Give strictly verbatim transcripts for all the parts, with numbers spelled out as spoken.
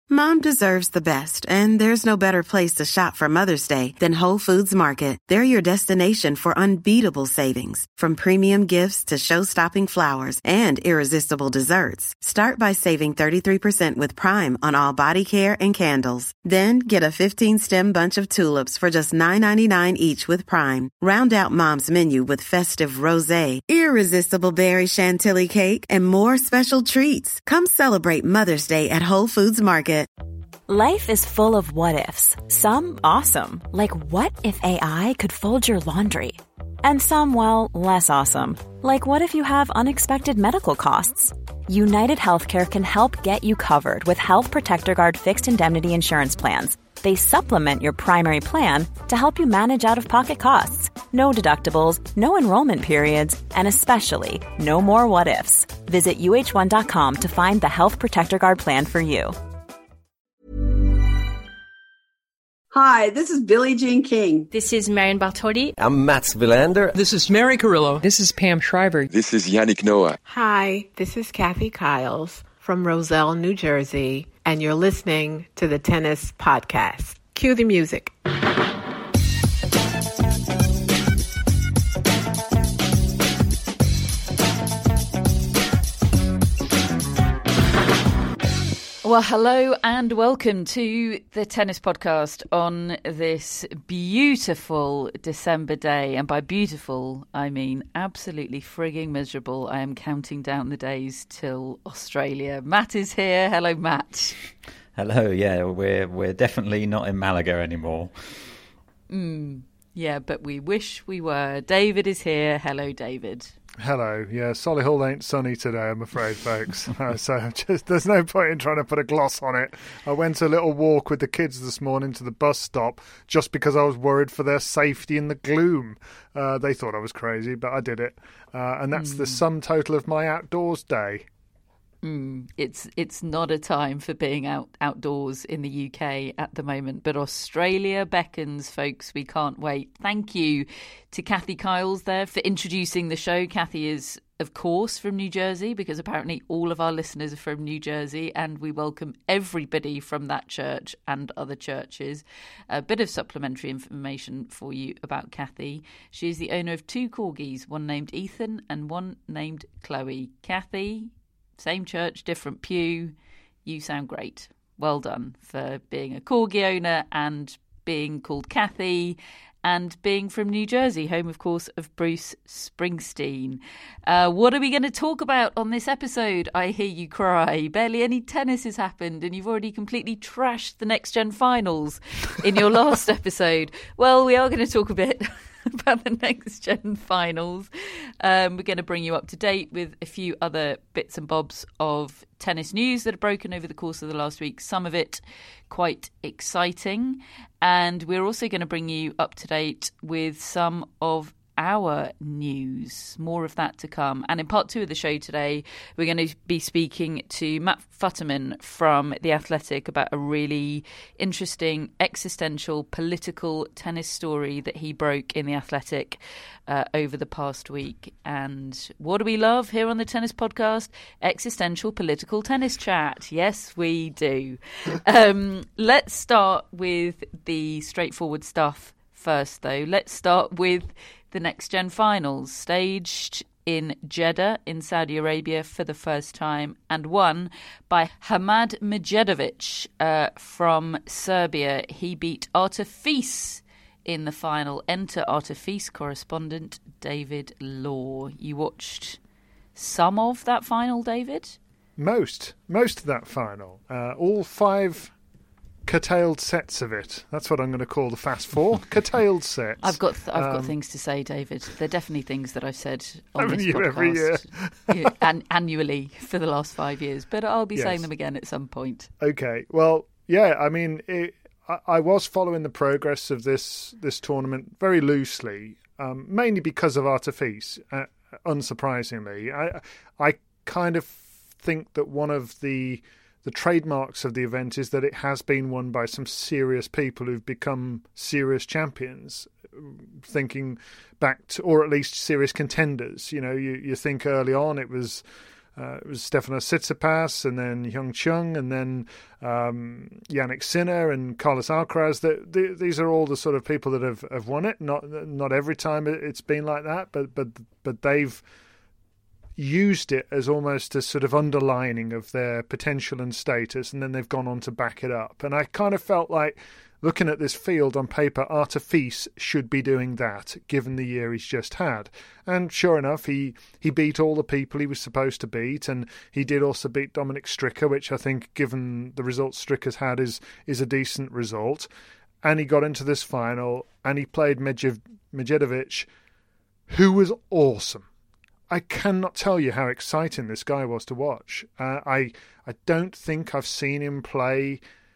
Mom deserves the best, and there's no better place to shop for Mother's Day than Whole Foods Market. They're your destination for unbeatable savings, from premium gifts to show-stopping flowers and irresistible desserts. Start by saving thirty-three percent with Prime on all body care and candles. Then get a fifteen-stem bunch of tulips for just nine ninety-nine each with Prime. Round out Mom's menu with festive rosé, irresistible berry chantilly cake, and more special treats. Come celebrate Mother's Day at Whole Foods Market. Life is full of what-ifs. Some awesome, like what if A I could fold your laundry? And some, well, less awesome, like what if you have unexpected medical costs? United Healthcare can help get you covered with Health Protector Guard fixed indemnity insurance plans. They supplement your primary plan to help you manage out-of-pocket costs. No deductibles, no enrollment periods, and especially no more what-ifs. Visit U H one dot com to find the Health Protector Guard plan for you. Hi, this is Billie Jean King. This is Marion Bartoli. I'm Mats Wilander. This is Mary Carrillo. This is Pam Shriver. This is Yannick Noah. Hi, this is Kathy Kiles from Roselle, New Jersey, and you're listening to the Tennis Podcast. Cue the music. Well, hello and welcome to the Tennis Podcast on this beautiful December day. And by beautiful, I mean absolutely frigging miserable. I am counting down the days till Australia. Matt is here. Hello, Matt. Hello. Yeah, we're we're definitely not in Malaga anymore. Mm, yeah, but we wish we were. David is here. Hello, David. Hello. Yeah, Solihull ain't sunny today, I'm afraid, folks. uh, so just there's no point in trying to put a gloss on it. I went a little walk with the kids this morning to the bus stop just because I was worried for their safety in the gloom. Uh, they thought I was crazy, but I did it. Uh, and that's mm. the sum total of my outdoors day. Mm, it's it's not a time for being out outdoors in the U K at the moment, but Australia beckons, folks. We can't wait. Thank you to Kathy Kiles there for introducing the show. Kathy is, of course, from New Jersey, because apparently all of our listeners are from New Jersey, and we welcome everybody from that church and other churches. A bit of supplementary information for you about Kathy. She is the owner of two corgis, one named Ethan and one named Chloe. Kathy, same church, different pew. You sound great. Well done for being a corgi owner and being called Kathy and being from New Jersey, home, of course, of Bruce Springsteen. Uh, what are we going to talk about on this episode? I hear you cry. Barely any tennis has happened and you've already completely trashed the Next Gen Finals in your last episode. Well, we are going to talk a bit about the Next Gen Finals. Um, we're going to bring you up to date with a few other bits and bobs of tennis news that have broken over the course of the last week, some of it quite exciting. And we're also going to bring you up to date with some of our news. More of that to come. And in part two of the show today, we're going to be speaking to Matt Futterman from The Athletic about a really interesting existential political tennis story that he broke in The Athletic uh, over the past week. And what do we love here on the Tennis Podcast? Existential political tennis chat. Yes, we do. Um, let's start with the straightforward stuff first, though. Let's start with the Next Gen Finals, staged in Jeddah in Saudi Arabia for the first time and won by Hamad Medjedovic uh, from Serbia. He beat Artur Fils in the final. Enter Artur Fils correspondent David Law. You watched some of that final, David? Most. Most of that final. Uh, all five curtailed sets of it. That's what I'm going to call the Fast Four. Curtailed sets. I've got th- I've um, got things to say, David. They're definitely things that I've said on this you podcast every year. yeah, an- annually for the last five years. But I'll be yes. saying them again at some point. Okay. Well, yeah. I mean, it, I, I was following the progress of this this tournament very loosely, um, mainly because of Artur Fils. Uh, unsurprisingly, I I kind of think that one of the The trademarks of the event is that it has been won by some serious people who've become serious champions, thinking back to, or at least serious contenders. You know, you, you think early on it was uh, it was Stefanos Tsitsipas, and then Hyung Chung, and then um, Yannick Sinner and Carlos Alcaraz. The, the, these are all the sort of people that have, have won it. Not not every time it's been like that, but but but they've used it as almost a sort of underlining of their potential and status, and then they've gone on to back it up. And I kind of felt like, looking at this field on paper, Arthur Fils should be doing that, given the year he's just had. And sure enough, he, he beat all the people he was supposed to beat, and he did also beat Dominic Stricker, which I think, given the results Stricker's had, is is a decent result. And he got into this final, and he played Medvedev, Medvedev, who was awesome. I cannot tell you how exciting this guy was to watch. Uh, I I don't think I've seen him play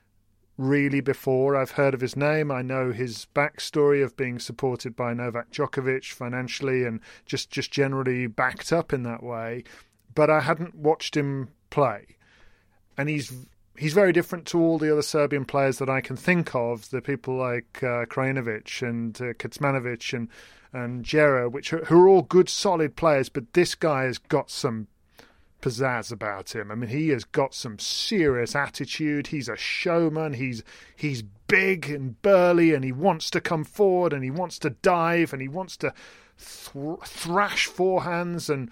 really before. I've heard of his name. I know his backstory of being supported by Novak Djokovic financially and just, just generally backed up in that way. But I hadn't watched him play. And he's he's very different to all the other Serbian players that I can think of, the people like uh, Krajinovic and uh, Kecmanovic and and Jera, which are, who are all good, solid players, but this guy has got some pizzazz about him. I mean, he has got some serious attitude. He's a showman. He's he's big and burly, and he wants to come forward, and he wants to dive, and he wants to th- thrash forehands and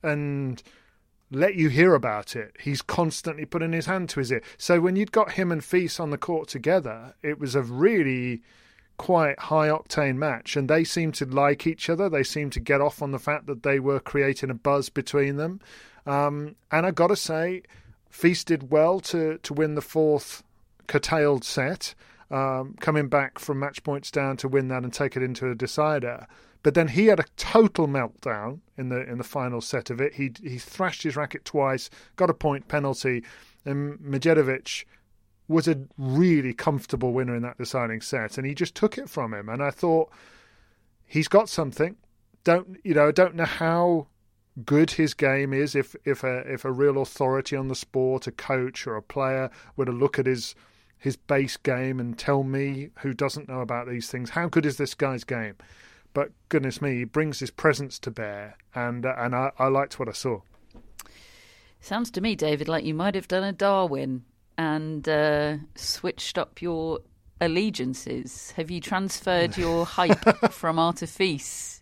and let you hear about it. He's constantly putting his hand to his ear. So when you'd got him and Fils on the court together, it was a really quite high-octane match, and they seemed to like each other. They seemed to get off on the fact that they were creating a buzz between them. Um, and I got to say, Fils did well to, to win the fourth curtailed set, um, coming back from match points down to win that and take it into a decider. But then he had a total meltdown in the in the final set of it. He he thrashed his racket twice, got a point penalty, and Medvedev was a really comfortable winner in that deciding set, and he just took it from him. And I thought, he's got something. Don't you know? I don't know how good his game is. If if a if a real authority on the sport, a coach or a player, were to look at his his base game and tell me, who doesn't know about these things, how good is this guy's game? But goodness me, he brings his presence to bear, and uh, and I, I liked what I saw. Sounds to me, David, like you might have done a Darwin and uh, switched up your allegiances. Have you transferred your hype from Arthur Fils?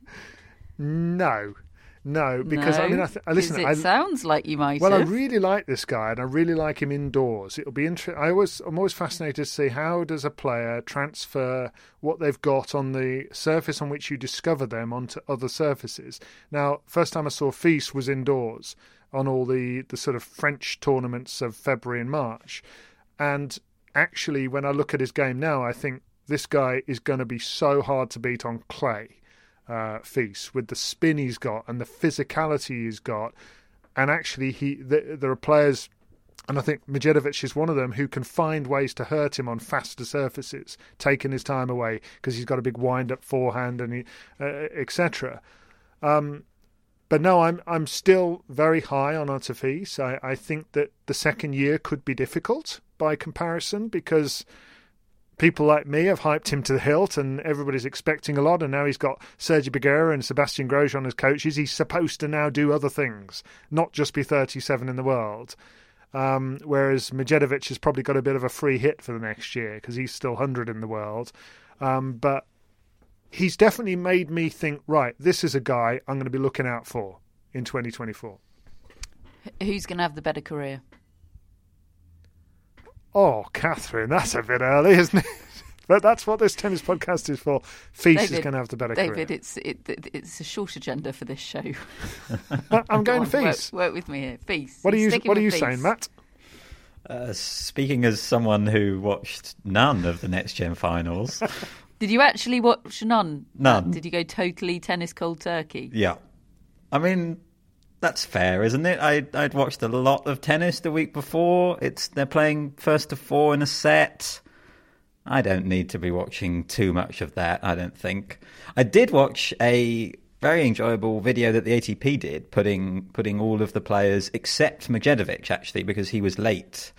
No, no, because no? I mean, I, th- I listen. It I, sounds like you might. Well, have. I really like this guy, and I really like him indoors. It'll be interesting. I always, I'm always fascinated to see how does a player transfer what they've got on the surface on which you discover them onto other surfaces. Now, first time I saw Fils was indoors on all the, the sort of French tournaments of February and March. And actually, when I look at his game now, I think this guy is going to be so hard to beat on clay, uh, Fils, with the spin he's got and the physicality he's got. And actually, he th- there are players, and I think Medvedev is one of them, who can find ways to hurt him on faster surfaces, taking his time away because he's got a big wind-up forehand, and he, uh, et cetera. Um, But no, I'm I'm still very high on Arthur Fils. I, I think that the second year could be difficult by comparison, because people like me have hyped him to the hilt and everybody's expecting a lot, and now he's got Sergi Bagheera and Sebastian Grosjean as coaches. He's supposed to now do other things, not just be thirty-seven in the world. Um, whereas Medvedev has probably got a bit of a free hit for the next year because he's still one hundred in the world. Um, but he's definitely made me think, right, this is a guy I'm going to be looking out for in twenty twenty-four. Who's going to have the better career? Oh, Catherine, that's a bit early, isn't it? But that's what this tennis podcast is for. Fils is going to have the better David, career. David, it's it, it's a short agenda for this show. I'm going Fils. Work, work with me here. Fils. What are you, what are you Fils. saying, Matt? Uh, speaking as someone who watched none of the Next Gen finals... Did you actually watch none? None. Did you go totally tennis cold turkey? Yeah. I mean, that's fair, isn't it? I, I'd watched a lot of tennis the week before. It's They're playing first to four in a set. I don't need to be watching too much of that, I don't think. I did watch a very enjoyable video that the A T P did, putting putting all of the players, except Medvedev, actually, because he was late,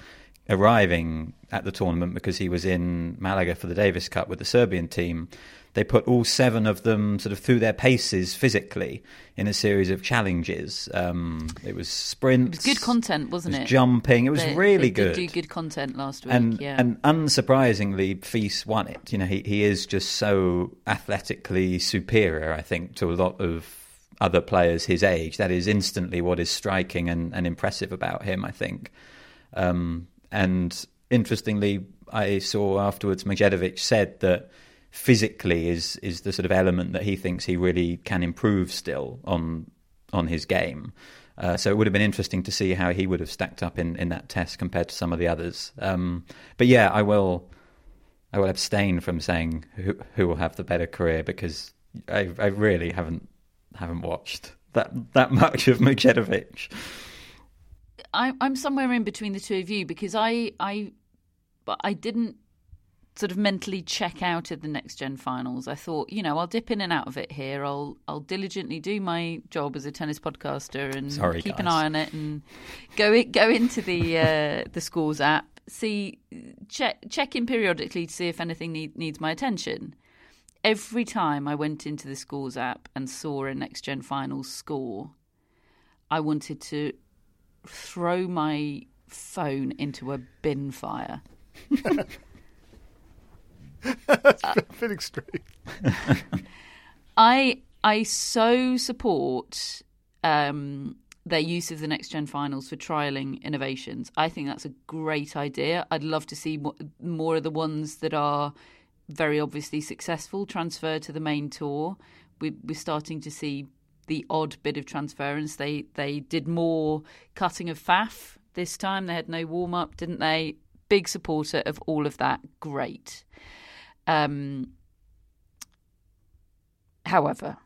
arriving at the tournament, because he was in Malaga for the Davis Cup with the Serbian team, they put all seven of them sort of through their paces physically in a series of challenges. Um, it was sprints. It was good content, wasn't it? Was it? Jumping. It was they, really they good. Did do good content last week. And, yeah. and unsurprisingly, Fils won it. You know, he, he is just so athletically superior, I think, to a lot of other players his age. That is instantly what is striking and, and impressive about him, I think. Um, and interestingly, I saw afterwards Medjedovic said that physically is is the sort of element that he thinks he really can improve still on on his game. Uh, so it would have been interesting to see how he would have stacked up in, in that test compared to some of the others. Um, but yeah, I will I will abstain from saying who, who will have the better career, because I, I really haven't haven't watched that that much of Medjedovic. I, I'm somewhere in between the two of you, because I I I didn't sort of mentally check out of the Next Gen finals. I thought, you know, I'll dip in and out of it here. I'll I'll diligently do my job as a tennis podcaster and Sorry, keep guys. an eye on it, and go it, go into the uh, the Scores app, see check check in periodically to see if anything need, needs my attention. Every time I went into the Scores app and saw a Next Gen finals score, I wanted to throw my phone into a bin fire. That's a bit extreme. I I so support um, their use of the Next Gen finals for trialling innovations. I think that's a great idea. I'd love to see mo- more of the ones that are very obviously successful transfer to the main tour. We, we're starting to see the odd bit of transference. They they did more cutting of faff this time. They had no warm up, didn't they? Big supporter of all of that. Great. Um, however,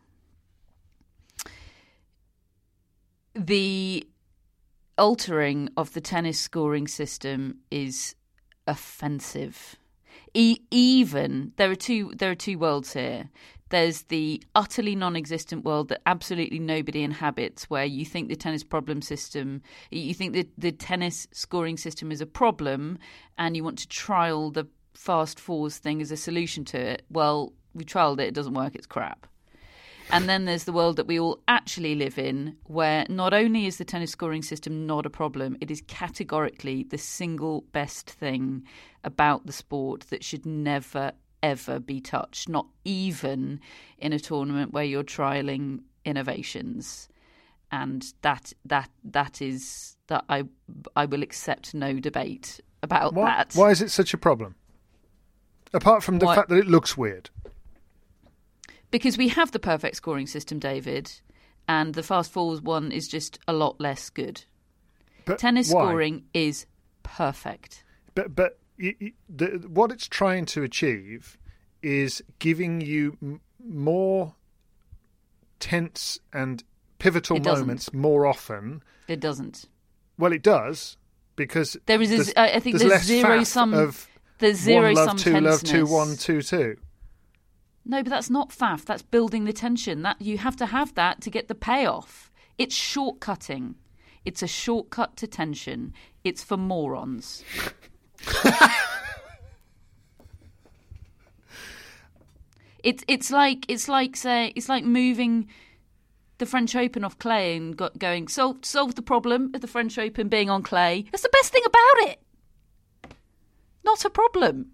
the altering of the tennis scoring system is offensive. E- even there are two there are two worlds here. There's the utterly non-existent world that absolutely nobody inhabits, where you think the tennis problem system, you think that the tennis scoring system is a problem, and you want to trial the fast fours thing as a solution to it. Well, we trialled it, it doesn't work, it's crap. And then there's the world that we all actually live in, where not only is the tennis scoring system not a problem, it is categorically the single best thing about the sport that should never, ever be touched, not even in a tournament where you're trialling innovations. And that that that is that I I will accept no debate about why, that. Why is it such a problem? Apart from the Why? fact that it looks weird. Because we have the perfect scoring system, David, and the fast forwards one is just a lot less good. But Tennis why? scoring is perfect. But but y- y- the, what it's trying to achieve is giving you m- more tense and pivotal It doesn't. moments more often. It doesn't. Well, it does, because There is, a, there's, I think there's there's less zero faff sum. of There's zero one love, sum two love, two tenseness. one, two two. No, but that's not faff. That's building the tension. That you have to have that to get the payoff. It's shortcutting. It's a shortcut to tension. It's for morons. It's it's like it's like say it's like moving the French Open off clay and got, going solve solve the problem of the French Open being on clay. That's the best thing about it. Not a problem.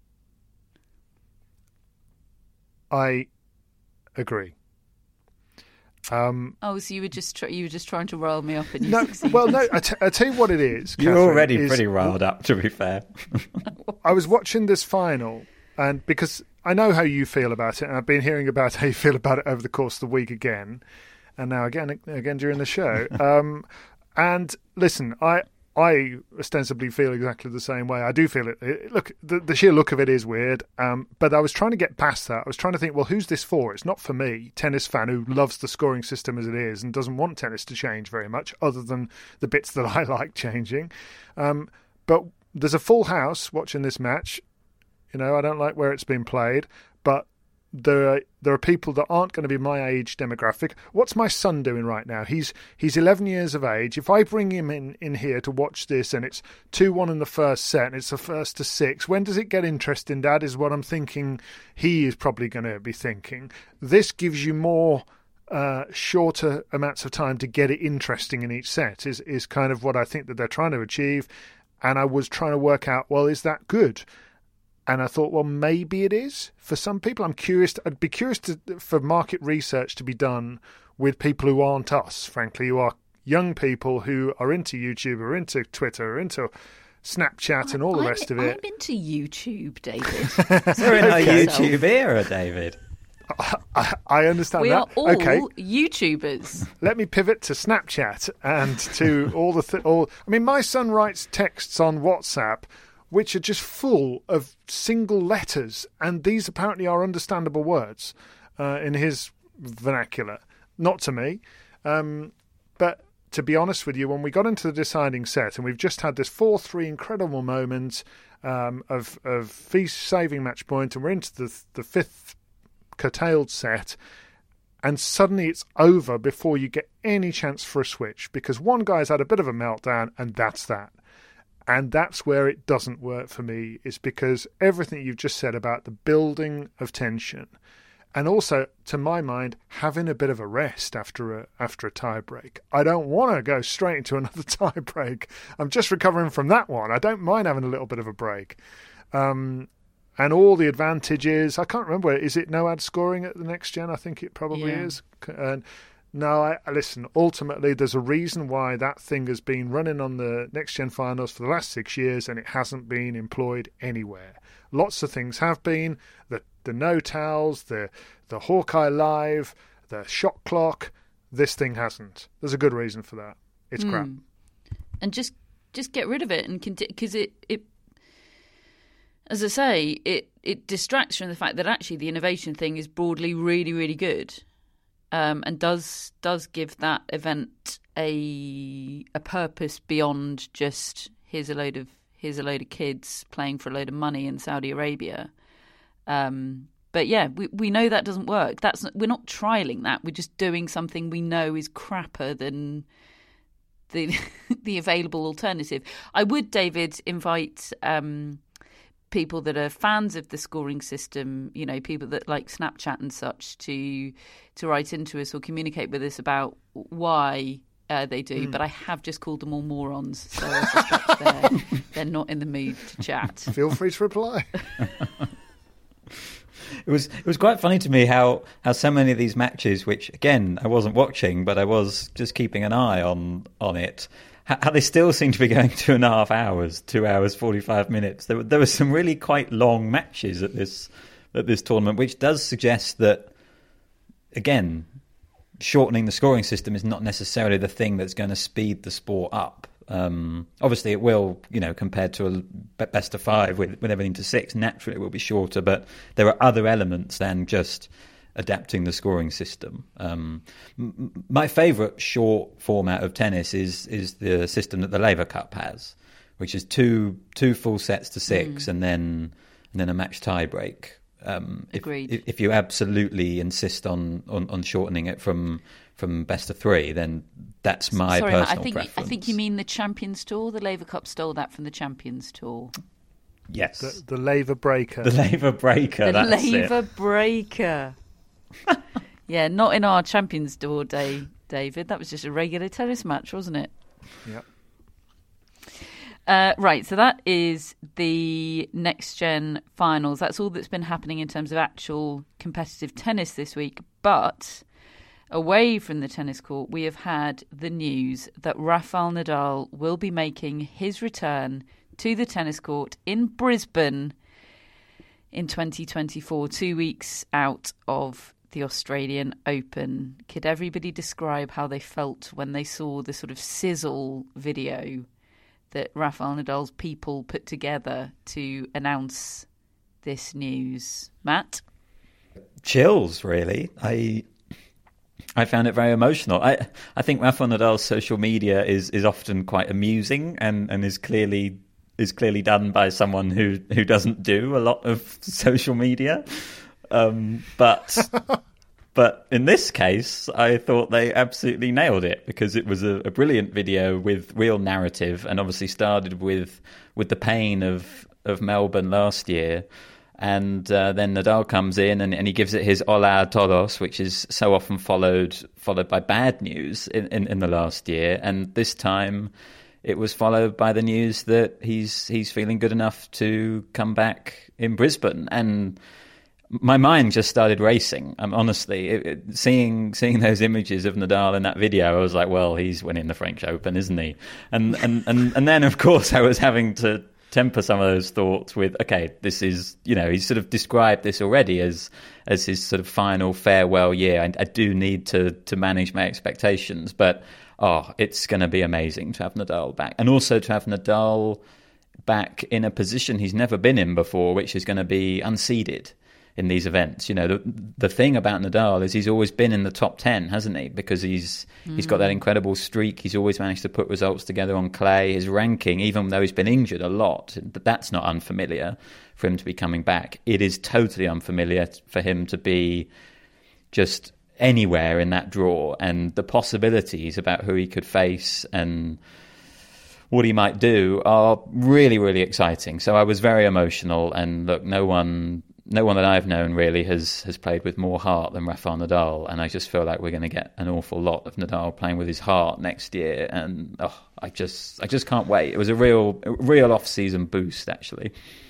I agree. Um, Oh, so you were just tr- you were just trying to rile me up, and you no, succeeded. well, no. I, t- I tell you what it is. You're Catherine, already is pretty riled up, to be fair. I was watching this final, and because I know how you feel about it, and I've been hearing about how you feel about it over the course of the week again, and now again, again during the show. Um, and listen, I I ostensibly feel exactly the same way. I do feel it. it look, the, the sheer look of it is weird, um, but I was trying to get past that. I was trying to think, well, who's this for? It's not for me, tennis fan who loves the scoring system as it is and doesn't want tennis to change very much, other than the bits that I like changing. Um, but there's a full house watching this match. You know, I don't like where it's been played, but there are, there are people that aren't going to be my age demographic. What's my son doing right now? He's he's eleven years of age. If I bring him in, in here to watch this and it's two one in the first set and it's the first to six, when does it get interesting, Dad, is what I'm thinking he is probably going to be thinking. This gives you more uh, shorter amounts of time to get it interesting in each set is, is kind of what I think that they're trying to achieve. And I was trying to work out, well, is that good? And I thought, well, maybe it is for some people. I'm curious. To, I'd be curious to, for market research to be done with people who aren't us, frankly, who are young people who are into YouTube or into Twitter or into Snapchat and all the I'm, rest of it. I'm into YouTube, David. We're in our Okay. YouTube era, David. I, I understand We that. are all okay, YouTubers. let me pivot to Snapchat and to all the th- all. I mean, my son writes texts on WhatsApp which are just full of single letters, and these apparently are understandable words uh, in his vernacular. Not to me. Um, but to be honest with you, when we got into the deciding set, and we've just had this four three incredible moment um, of, of feast-saving match point, and we're into the, the fifth curtailed set, and suddenly it's over before you get any chance for a switch, because one guy's had a bit of a meltdown, and that's that. And that's where it doesn't work for me, is because everything you've just said about the building of tension, and also, to my mind, having a bit of a rest after a after a tie break. I don't want to go straight into another tie break. I'm just recovering from that one. I don't mind having a little bit of a break. Um, and all the advantages. I can't remember. Is it no ad scoring at the next gen? I think it probably Yeah. is. And no, I, listen, ultimately there's a reason why that thing has been running on the Next Gen Finals for the last six years and it hasn't been employed anywhere. Lots of things have been, the the no towels, the, the Hawkeye Live, the shot clock. This thing hasn't. There's a good reason for that. It's Mm. crap. And just just get rid of it, and because it, it, as I say, it, it distracts from the fact that actually the innovation thing is broadly really, really good. Um, and does does give that event a a purpose beyond just here's a load of here's a load of kids playing for a load of money in Saudi Arabia. Um, but yeah, we we know that doesn't work. That's not, we're not trialing that. We're just doing something we know is crapper than the the available alternative. I would, David, invite um, people that are fans of the scoring system, you know, people that like Snapchat and such, to to write into us or communicate with us about why uh, they do. Mm. But I have just called them all morons, so I suspect they're, they're not in the mood to chat. Feel free to reply. It was it was quite funny to me how, how so many of these matches, which again I wasn't watching, but I was just keeping an eye on on it, how they still seem to be going two and a half hours, two hours forty-five minutes. There were, there were some really quite long matches at this at this tournament, which does suggest that, again, shortening the scoring system is not necessarily the thing that's going to speed the sport up. Um, obviously, it will, you know, compared to a best of five with, with everything to six, naturally it will be shorter. But there are other elements than just adapting the scoring system. Um, m- my favourite short format of tennis is is the system that the Laver Cup has, which is two two full sets to six, mm. and then and then a match tie break. Um, if, Agreed. If, if you absolutely insist on, on, on shortening it from from best of three, then that's my Sorry, personal Matt, I think preference. I think you mean the Champions Tour. The Laver Cup stole that from the Champions Tour. Yes, the, the Laver Breaker. The Laver Breaker. The that's Laver it. Breaker. Yeah, not in our Champions Tour day, David. That was just a regular tennis match, wasn't it? Yep. Uh, right, so that is the Next Gen Finals. That's all that's been happening in terms of actual competitive tennis this week. But away from the tennis court, we have had the news that Rafael Nadal will be making his return to the tennis court in Brisbane in twenty twenty-four, two weeks out of the Australian Open. Could everybody describe how they felt when they saw the sort of sizzle video that Rafael Nadal's people put together to announce this news? Matt? Chills, really. I I found it very emotional. I I think Rafael Nadal's social media is, is often quite amusing and, and is clearly is clearly done by someone who, who doesn't do a lot of social media. Um, but but in this case, I thought they absolutely nailed it because it was a, a brilliant video with real narrative, and obviously started with with the pain of of Melbourne last year. And uh, then Nadal comes in and, and he gives it his hola a todos, which is so often followed followed by bad news in, in, in the last year. And this time it was followed by the news that he's he's feeling good enough to come back in Brisbane. And my mind just started racing. Um, honestly, it, it, seeing seeing those images of Nadal in that video, I was like, well, he's winning the French Open, isn't he? And and, and, and then, of course, I was having to temper some of those thoughts with, okay, this is, you know, he's sort of described this already as as his sort of final farewell year. I, I do need to to manage my expectations, but oh, it's going to be amazing to have Nadal back, and also to have Nadal back in a position he's never been in before, which is going to be unseeded in these events. You know, the, the thing about Nadal is he's always been in the top ten, hasn't he? Because he's mm. he's got that incredible streak. He's always managed to put results together on clay. His ranking, even though he's been injured a lot, that's not unfamiliar for him to be coming back. It is totally unfamiliar for him to be just anywhere in that draw, and the possibilities about who he could face and what he might do are really, really exciting. So I was very emotional, and look, no one... No one that I've known really has, has played with more heart than Rafael Nadal, and I just feel like we're going to get an awful lot of Nadal playing with his heart next year, and oh, I just I just can't wait. It was a real a real off-season boost, actually.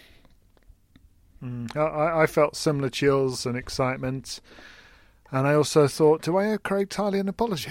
Mm, I, I felt similar chills and excitement, and I also thought, do I owe Craig Tiley an apology?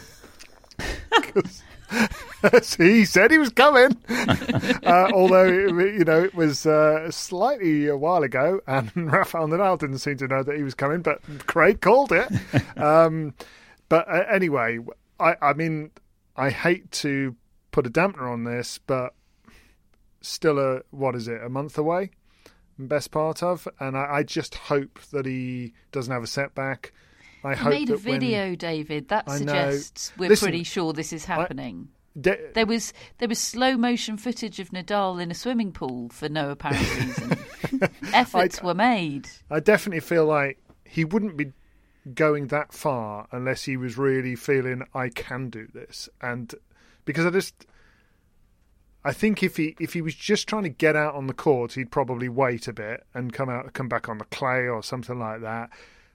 He said he was coming, uh, although it, you know it was uh, slightly a while ago, and Rafael Nadal didn't seem to know that he was coming, but Craig called it. Um, but uh, anyway, I, I mean, I hate to put a dampener on this, but still a what is it, a month away, best part of, and I, I just hope that he doesn't have a setback. I he hope made a that video, when, David. That I suggests know. we're Listen, pretty sure this is happening. I, De- there was there was slow motion footage of Nadal in a swimming pool for no apparent reason. Efforts I, were made. I definitely feel like he wouldn't be going that far unless he was really feeling I can do this, and because I just I think if he if he was just trying to get out on the court, he'd probably wait a bit and come out come back on the clay or something like that.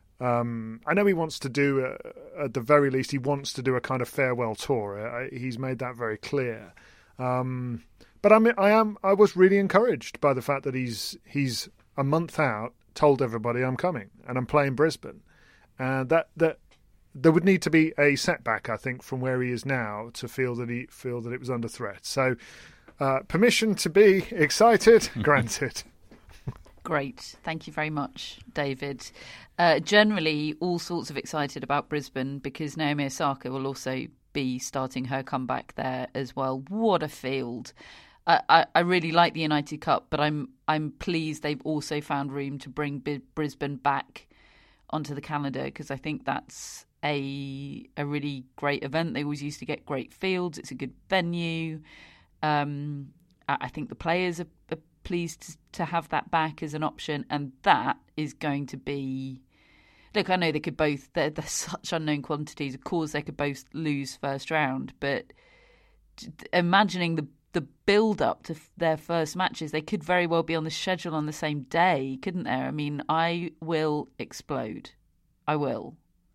Um, I know he wants to do, a, at the very least, he wants to do a kind of farewell tour. I, he's made that very clear. Um, but I mean, I am, I was really encouraged by the fact that he's he's a month out, told everybody I'm coming and I'm playing Brisbane, and that that there would need to be a setback, I think, from where he is now to feel that he feel that it was under threat. So, uh, permission to be excited, granted. Great. Thank you very much, David. Uh, generally, all sorts of excited about Brisbane because Naomi Osaka will also be starting her comeback there as well. What a field. I, I, I really like the United Cup, but I'm I'm pleased they've also found room to bring B- Brisbane back onto the calendar because I think that's a a really great event. They always used to get great fields. It's a good venue. Um, I, I think the players are, are pleased to, to have that back as an option, and that is going to be... Look, I know they could both... They're, they're such unknown quantities. Of course, they could both lose first round, but imagining the the build-up to their first matches, they could very well be on the schedule on the same day, couldn't there? I mean, I will explode. I will.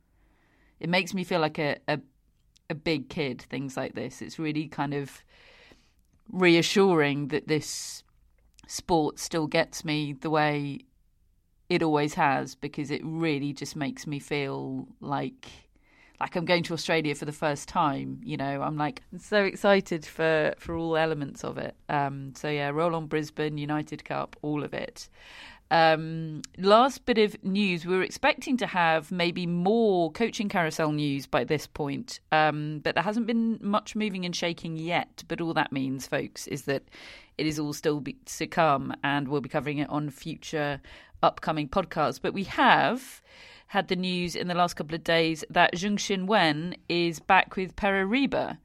It makes me feel like a, a, a big kid, things like this. It's really kind of reassuring that this sport still gets me the way it always has, because it really just makes me feel like like I'm going to Australia for the first time. You know, I'm like so excited for, for all elements of it. Um, so yeah, roll on Brisbane, United Cup, all of it. Um, last bit of news, we were expecting to have maybe more coaching carousel news by this point, um, but there hasn't been much moving and shaking yet. But all that means, folks, is that it is all still be, to come, and we'll be covering it on future upcoming podcasts. But we have had the news in the last couple of days that Zheng Xinwen is back with Pere Riba,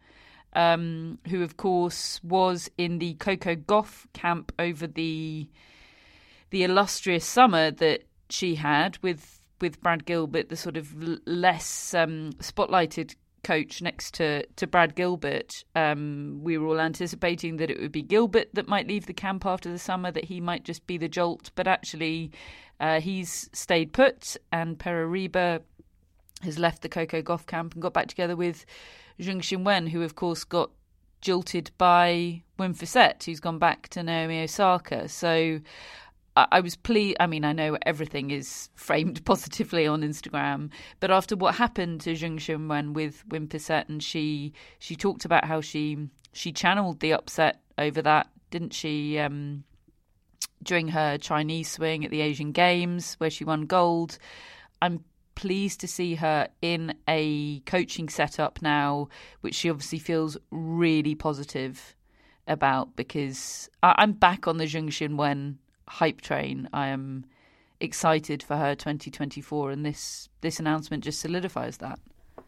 um, who, of course, was in the Coco Gauff camp over the... the illustrious summer that she had with with Brad Gilbert, the sort of less um, spotlighted coach next to, to Brad Gilbert. Um, we were all anticipating that it would be Gilbert that might leave the camp after the summer, that he might just be the jolt, but actually uh, he's stayed put, and Pere Riba has left the Coco Gauff camp and got back together with Zheng Xinwen, who of course got jilted by Wim Fissette, who's gone back to Naomi Osaka. So I, I was pleased. I mean, I know everything is framed positively on Instagram, but after what happened to Zheng Xinwen with Wim Fissette, and she she talked about how she she channeled the upset over that, didn't she? Um, during her Chinese swing at the Asian Games, where she won gold. I'm pleased to see her in a coaching setup now, which she obviously feels really positive about, because I'm back on the Zheng Xinwen hype train. I am excited for her twenty twenty-four, and this this announcement just solidifies that.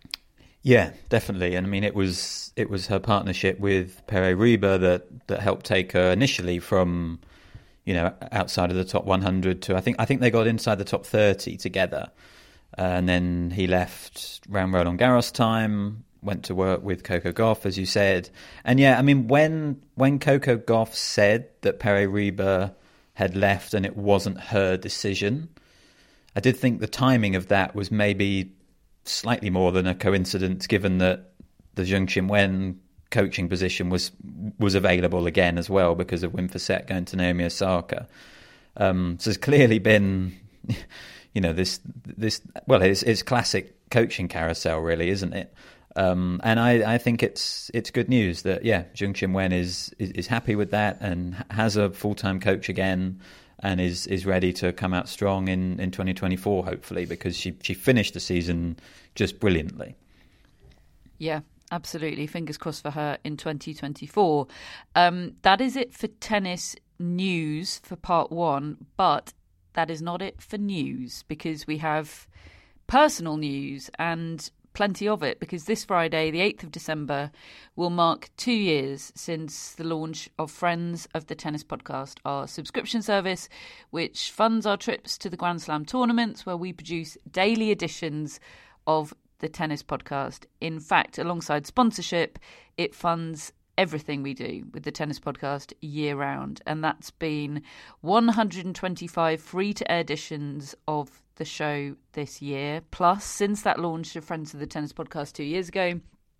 Yeah, definitely. And I mean, it was it was her partnership with Pere Riba that that helped take her initially from, you know, outside of the top one hundred to I think I think they got inside the top thirty together. Uh, and then he left around Roland Garros time, went to work with Coco Gauff, as you said. And yeah, I mean, when when Coco Gauff said that Pere Riba had left and it wasn't her decision, I did think the timing of that was maybe slightly more than a coincidence, given that the Zheng Xinwen coaching position was was available again as well because of Wim Fissette going to Naomi Osaka. Um, so there's clearly been... You know, this, this well, it's, it's classic coaching carousel, really, isn't it? Um, and I, I think it's it's good news that, yeah, Zheng Xinwen is, is, is happy with that and has a full-time coach again and is, is ready to come out strong in, in twenty twenty-four, hopefully, because she, she finished the season just brilliantly. Yeah, absolutely. Fingers crossed for her in twenty twenty-four. Um, that is it for tennis news for part one, but that is not it for news, because we have personal news and plenty of it, because this Friday, the eighth of December, will mark two years since the launch of Friends of the Tennis Podcast, our subscription service, which funds our trips to the Grand Slam tournaments, where we produce daily editions of the Tennis Podcast. In fact, alongside sponsorship, it funds everything we do with the Tennis Podcast year round, and that's been one hundred twenty-five free-to-air editions of the show this year. Plus, since that launch of Friends of the Tennis Podcast two years ago,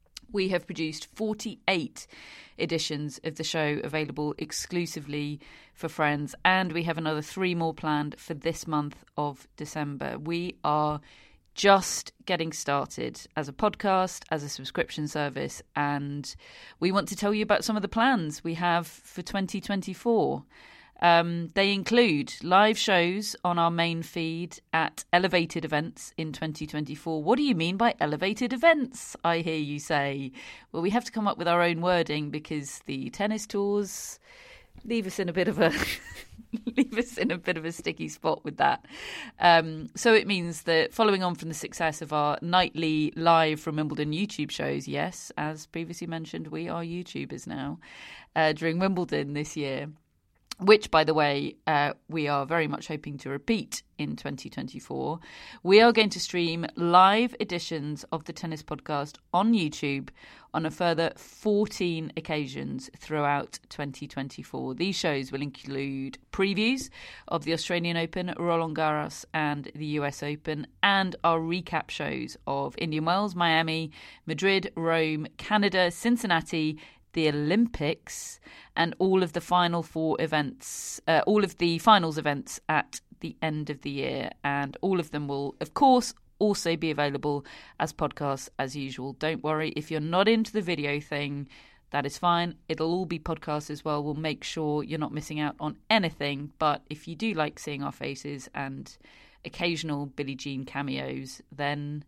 we have produced forty-eight editions of the show available exclusively for friends, and we have another three more planned for this month of December. We are just getting started as a podcast, as a subscription service, and we want to tell you about some of the plans we have for twenty twenty-four. Um, they include live shows on our main feed at elevated events in twenty twenty-four. What do you mean by elevated events, I hear you say? Well, we have to come up with our own wording because the tennis tours leave us in a bit of a leave us in a bit of a sticky spot with that. Um, so it means that following on from the success of our nightly live from Wimbledon YouTube shows, yes, as previously mentioned, we are YouTubers now, uh, during Wimbledon this year, which, by the way, uh, we are very much hoping to repeat in twenty twenty-four. We are going to stream live editions of the Tennis Podcast on YouTube on a further fourteen occasions throughout twenty twenty-four. These shows will include previews of the Australian Open, Roland Garros and the U S Open, and our recap shows of Indian Wells, Miami, Madrid, Rome, Canada, Cincinnati, the Olympics, and all of the final four events, uh, all of the finals events at the end of the year. And all of them will, of course, also be available as podcasts as usual. Don't worry, if you're not into the video thing, that is fine. It'll all be podcasts as well. We'll make sure you're not missing out on anything. But if you do like seeing our faces and occasional Billie Jean cameos, then,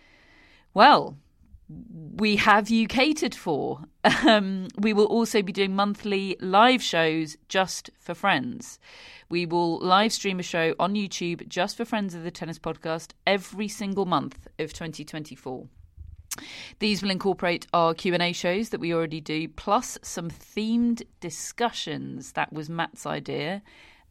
well, we have you catered for. Um, we will also be doing monthly live shows just for friends. We will live stream a show on YouTube just for Friends of the Tennis Podcast every single month of twenty twenty-four. These will incorporate our Q and A shows that we already do, plus some themed discussions. That was Matt's idea,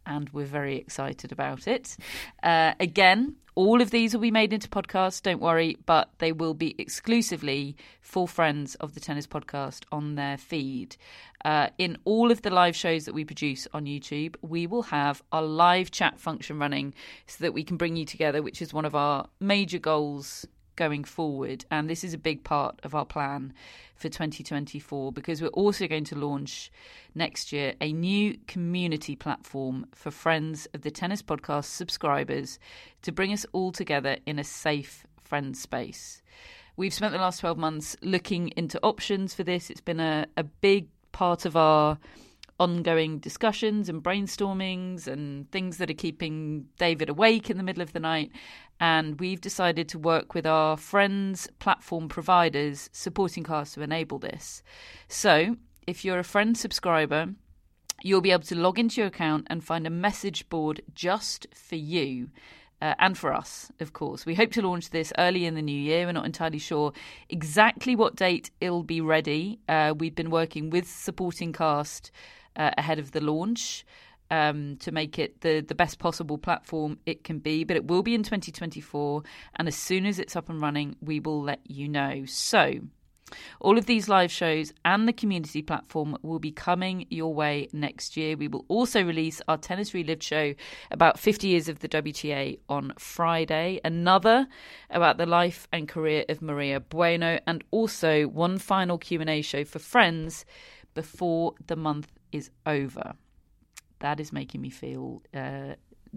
and we're very excited about it. Uh, again, all of these will be made into podcasts, don't worry, but they will be exclusively for friends of the Tennis Podcast on their feed. Uh, in all of the live shows that we produce on YouTube, we will have our live chat function running so that we can bring you together, which is one of our major goals going forward. And this is a big part of our plan for twenty twenty-four, because we're also going to launch next year a new community platform for friends of the Tennis Podcast subscribers to bring us all together in a safe friend space. We've spent the last twelve months looking into options for this. It's been a, a big part of our ongoing discussions and brainstormings and things that are keeping David awake in the middle of the night. And we've decided to work with our friends, platform providers, Supporting Cast to enable this. So if you're a friend subscriber, you'll be able to log into your account and find a message board just for you. Uh, and for us, of course. We hope to launch this early in the new year. We're not entirely sure exactly what date it'll be ready. Uh, we've been working with Supporting Cast uh, ahead of the launch um, to make it the, the best possible platform it can be. But it will be in twenty twenty-four. And as soon as it's up and running, we will let you know. So all of these live shows and the community platform will be coming your way next year. We will also release our Tennis Relived show about fifty years of the W T A on Friday, another about the life and career of Maria Bueno, and also one final Q and A show for friends before the month is over. That is making me feel uh,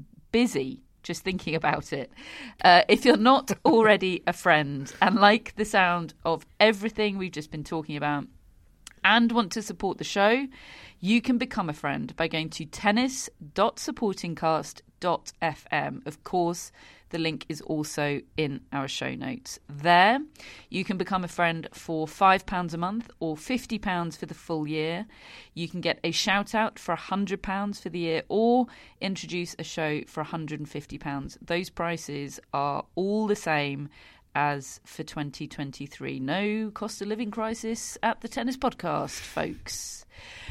busy just thinking about it. Uh, if you're not already a friend and like the sound of everything we've just been talking about and want to support the show, you can become a friend by going to tennis dot supporting cast dot f m. Of course, the link is also in our show notes. There, you can become a friend for five pounds a month or fifty pounds for the full year. You can get a shout out for one hundred pounds for the year or introduce a show for one hundred fifty pounds. Those prices are all the same as for twenty twenty-three. No cost of living crisis at the Tennis Podcast, folks.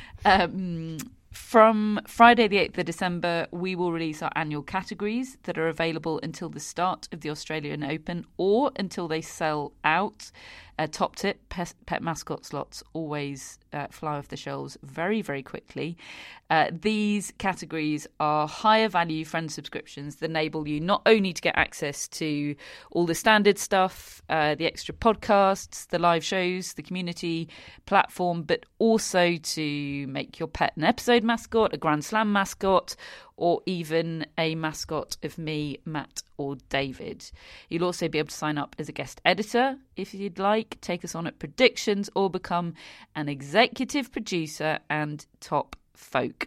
Um... From Friday the eighth of December, we will release our annual categories that are available until the start of the Australian Open or until they sell out. Uh, top tip, pet, pet mascot slots always uh, fly off the shelves very, very quickly. Uh, these categories are higher value friend subscriptions that enable you not only to get access to all the standard stuff, uh, the extra podcasts, the live shows, the community platform, but also to make your pet an episode mascot, a Grand Slam mascot, or even a mascot of me, Matt, or David. You'll also be able to sign up as a guest editor if you'd like, take us on at predictions, or become an executive producer and top folk.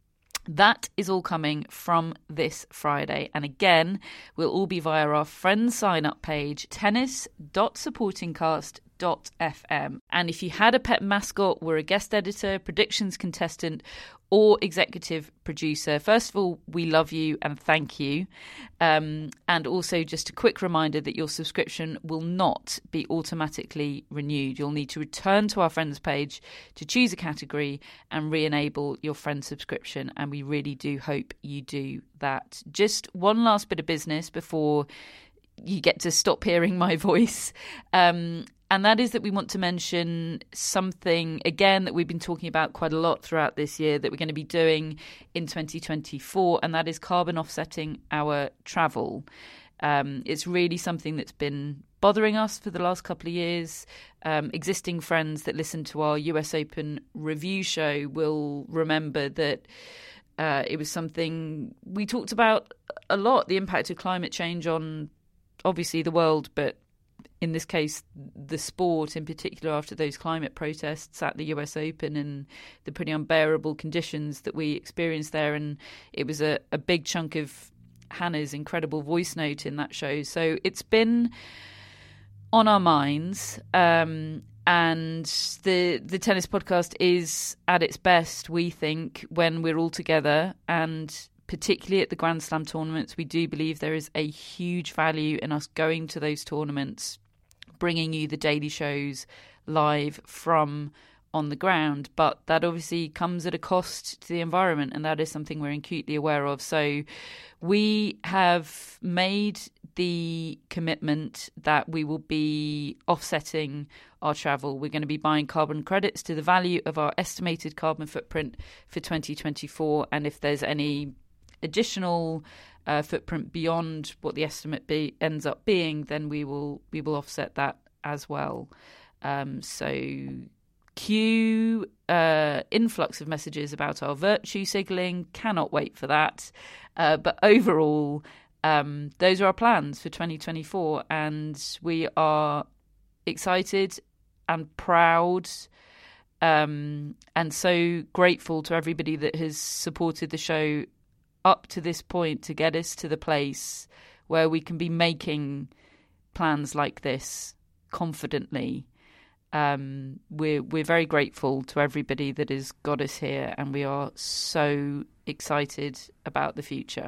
That is all coming from this Friday. And again, we'll all be via our friends sign-up page, tennis dot supporting cast dot f m. And if you had a pet mascot, were a guest editor, predictions contestant, or executive producer, first of all, we love you and thank you. Um, and also just a quick reminder that your subscription will not be automatically renewed. You'll need to return to our friends page to choose a category and re-enable your friend subscription. And we really do hope you do that. Just one last bit of business before you get to stop hearing my voice. Um, And that is that we want to mention something, again, that we've been talking about quite a lot throughout this year that we're going to be doing in twenty twenty-four, and that is carbon offsetting our travel. Um, it's really something that's been bothering us for the last couple of years. Um, existing friends that listen to our U S Open review show will remember that uh, it was something we talked about a lot, the impact of climate change on, obviously, the world, but in this case, the sport in particular, after those climate protests at the U S Open and the pretty unbearable conditions that we experienced there. And it was a, a big chunk of Hannah's incredible voice note in that show. So it's been on our minds. Um, and the the Tennis Podcast is at its best, we think, when we're all together. And particularly at the Grand Slam tournaments, we do believe there is a huge value in us going to those tournaments, bringing you the daily shows live from on the ground, but that obviously comes at a cost to the environment, and that is something we're acutely aware of. So we have made the commitment that we will be offsetting our travel. We're going to be buying carbon credits to the value of our estimated carbon footprint for twenty twenty-four, and if there's any additional uh, footprint beyond what the estimate be, ends up being, then we will we will offset that as well. Um, so cue uh, influx of messages about our virtue signalling. Cannot wait for that. Uh, but overall, um, those are our plans for twenty twenty-four, and we are excited and proud um, and so grateful to everybody that has supported the show up to this point to get us to the place where we can be making plans like this confidently. Um, we're we're very grateful to everybody that has got us here, and we are so excited about the future.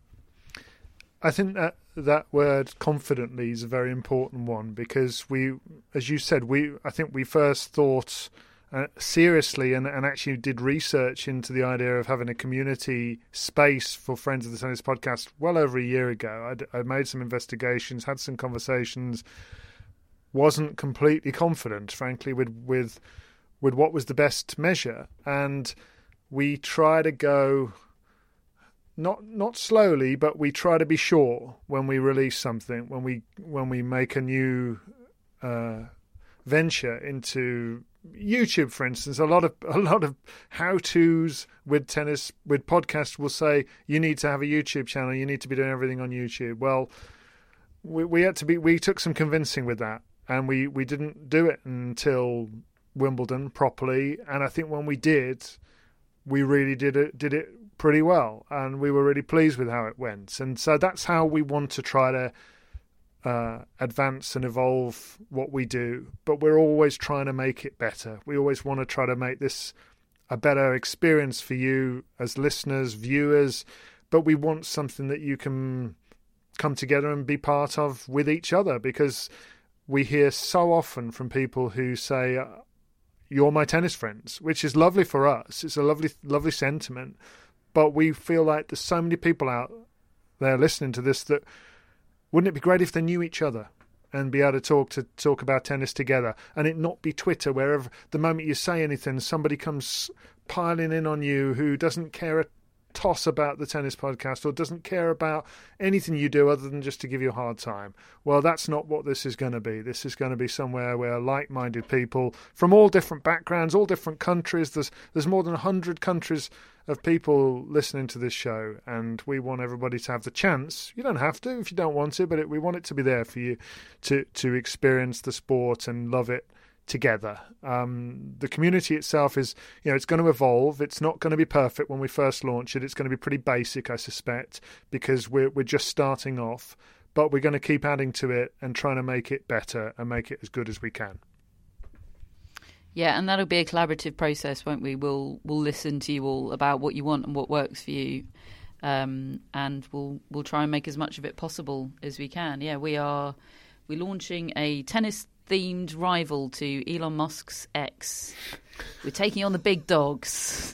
I think that that word confidently is a very important one, because we, as you said, we I think we first thought uh, seriously and, and actually did research into the idea of having a community space for Friends of the Tennis Podcast well over a year ago. I'd, I made some investigations, had some conversations, wasn't completely confident, frankly, with with with what was the best measure, and we try to go not not slowly, but we try to be sure when we release something, when we when we make a new uh, venture into YouTube, for instance. A lot of a lot of how-tos with tennis with podcasts will say you need to have a YouTube channel, you need to be doing everything on YouTube. Well, we, we had to be we took some convincing with that. And we, we didn't do it until Wimbledon properly. And I think when we did, we really did it did it pretty well. And we were really pleased with how it went. And so that's how we want to try to uh, advance and evolve what we do. But we're always trying to make it better. We always want to try to make this a better experience for you as listeners, viewers. But we want something that you can come together and be part of with each other, because we hear so often from people who say, you're my tennis friends, which is lovely for us. It's a lovely, lovely sentiment. But we feel like there's so many people out there listening to this that wouldn't it be great if they knew each other and be able to talk to talk about tennis together, and it not be Twitter, where the moment you say anything, somebody comes piling in on you who doesn't care a toss about the Tennis Podcast or doesn't care about anything you do other than just to give you a hard time. Well, that's not what this is going to be. This is going to be somewhere where like-minded people from all different backgrounds, all different countries, there's there's more than one hundred countries of people listening to this show, and we want everybody to have the chance. You don't have to if you don't want to, but it, we want it to be there for you to, to experience the sport and love it together. Um, the community itself is, you know, it's going to evolve. It's not going to be perfect when we first launch it. It's going to be pretty basic, I suspect, because we're we're just starting off. But we're going to keep adding to it and trying to make it better and make it as good as we can. Yeah, and that'll be a collaborative process, won't we? We'll we'll listen to you all about what you want and what works for you, um, and we'll we'll try and make as much of it possible as we can. Yeah, we are we're launching a tennis themed rival to Elon Musk's X. We're taking on the big dogs.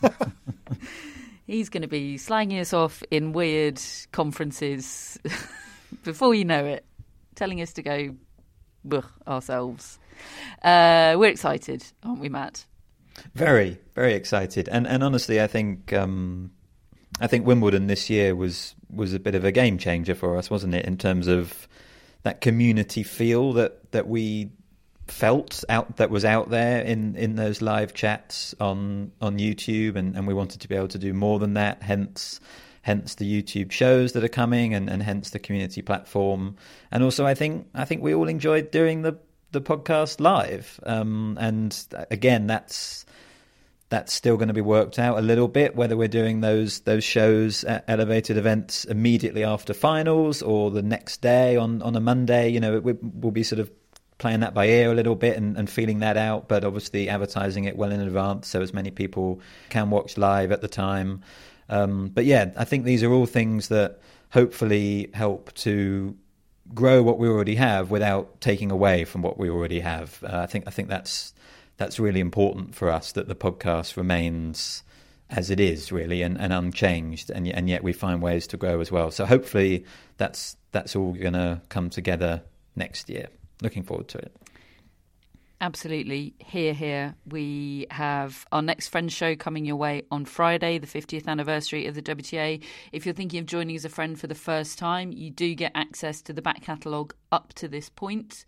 He's going to be slanging us off in weird conferences before you know it, telling us to go blech ourselves. Uh, we're excited, aren't we, Matt? Very, very excited. And and honestly, I think um, I think Wimbledon this year was was a bit of a game changer for us, wasn't it, in terms of that community feel that, that we felt out that was out there in, in those live chats on on YouTube, and, and we wanted to be able to do more than that. Hence, hence the YouTube shows that are coming, and, and hence the community platform. And also, I think I think we all enjoyed doing the the podcast live. Um, and again, that's that's still going to be worked out a little bit, whether we're doing those those shows at elevated events immediately after finals or the next day on, on a Monday. You know, we, we'll be sort of playing that by ear a little bit and, and feeling that out, but obviously advertising it well in advance so as many people can watch live at the time. Um, but yeah, I think these are all things that hopefully help to grow what we already have without taking away from what we already have. Uh, I think I think that's that's really important for us, that the podcast remains as it is, really, and, and unchanged, and, and yet we find ways to grow as well. So hopefully that's that's all going to come together next year. Looking forward to it. Absolutely. Here, here. We have our next Friends show coming your way on Friday, the fiftieth anniversary of the W T A. If you're thinking of joining as a friend for the first time, you do get access to the back catalogue up to this point.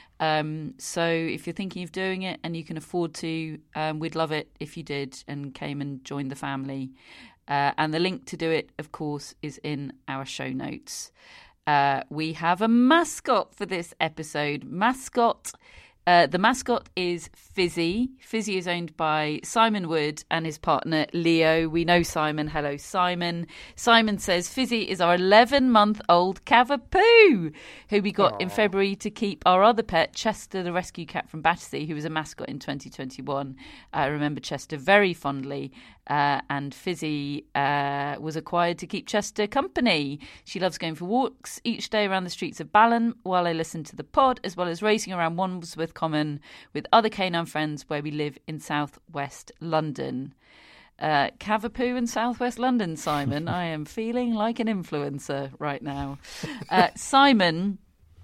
Um, so if you're thinking of doing it and you can afford to, um, we'd love it if you did and came and joined the family. Uh, and the link to do it, of course, is in our show notes. Uh, we have a mascot for this episode. Mascot. Uh, the mascot is Fizzy. Fizzy is owned by Simon Wood and his partner Leo. We know Simon. Hello, Simon. Simon says Fizzy is our eleven-month-old Cavapoo, who we got Aww. in February to keep our other pet, Chester, the rescue cat from Battersea, who was a mascot in twenty twenty-one. I remember Chester very fondly. Uh, and Fizzy uh, was acquired to keep Chester company. She loves going for walks each day around the streets of Balham while I listen to the pod, as well as racing around Wandsworth Common with other canine friends where we live in southwest London. Uh, Cavapoo in southwest London, Simon. I am feeling like an influencer right now. Uh, Simon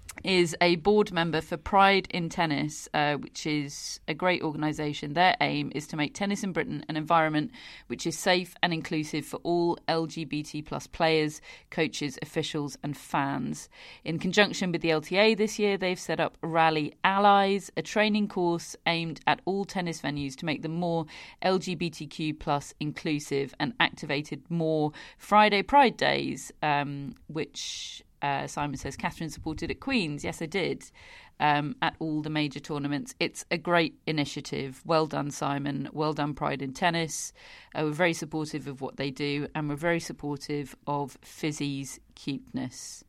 is a board member for Pride in Tennis, uh, which is a great organisation. Their aim is to make tennis in Britain an environment which is safe and inclusive for all L G B T plus players, coaches, officials and fans. In conjunction with the L T A this year, they've set up Rally Allies, a training course aimed at all tennis venues to make them more L G B T Q plus inclusive, and activated more Friday Pride Days, um, which... Uh, Simon says, Catherine supported at Queen's. Yes, I did. Um, at all the major tournaments. It's a great initiative. Well done, Simon. Well done, Pride in Tennis. Uh, we're very supportive of what they do, and we're very supportive of Fizzy's cuteness.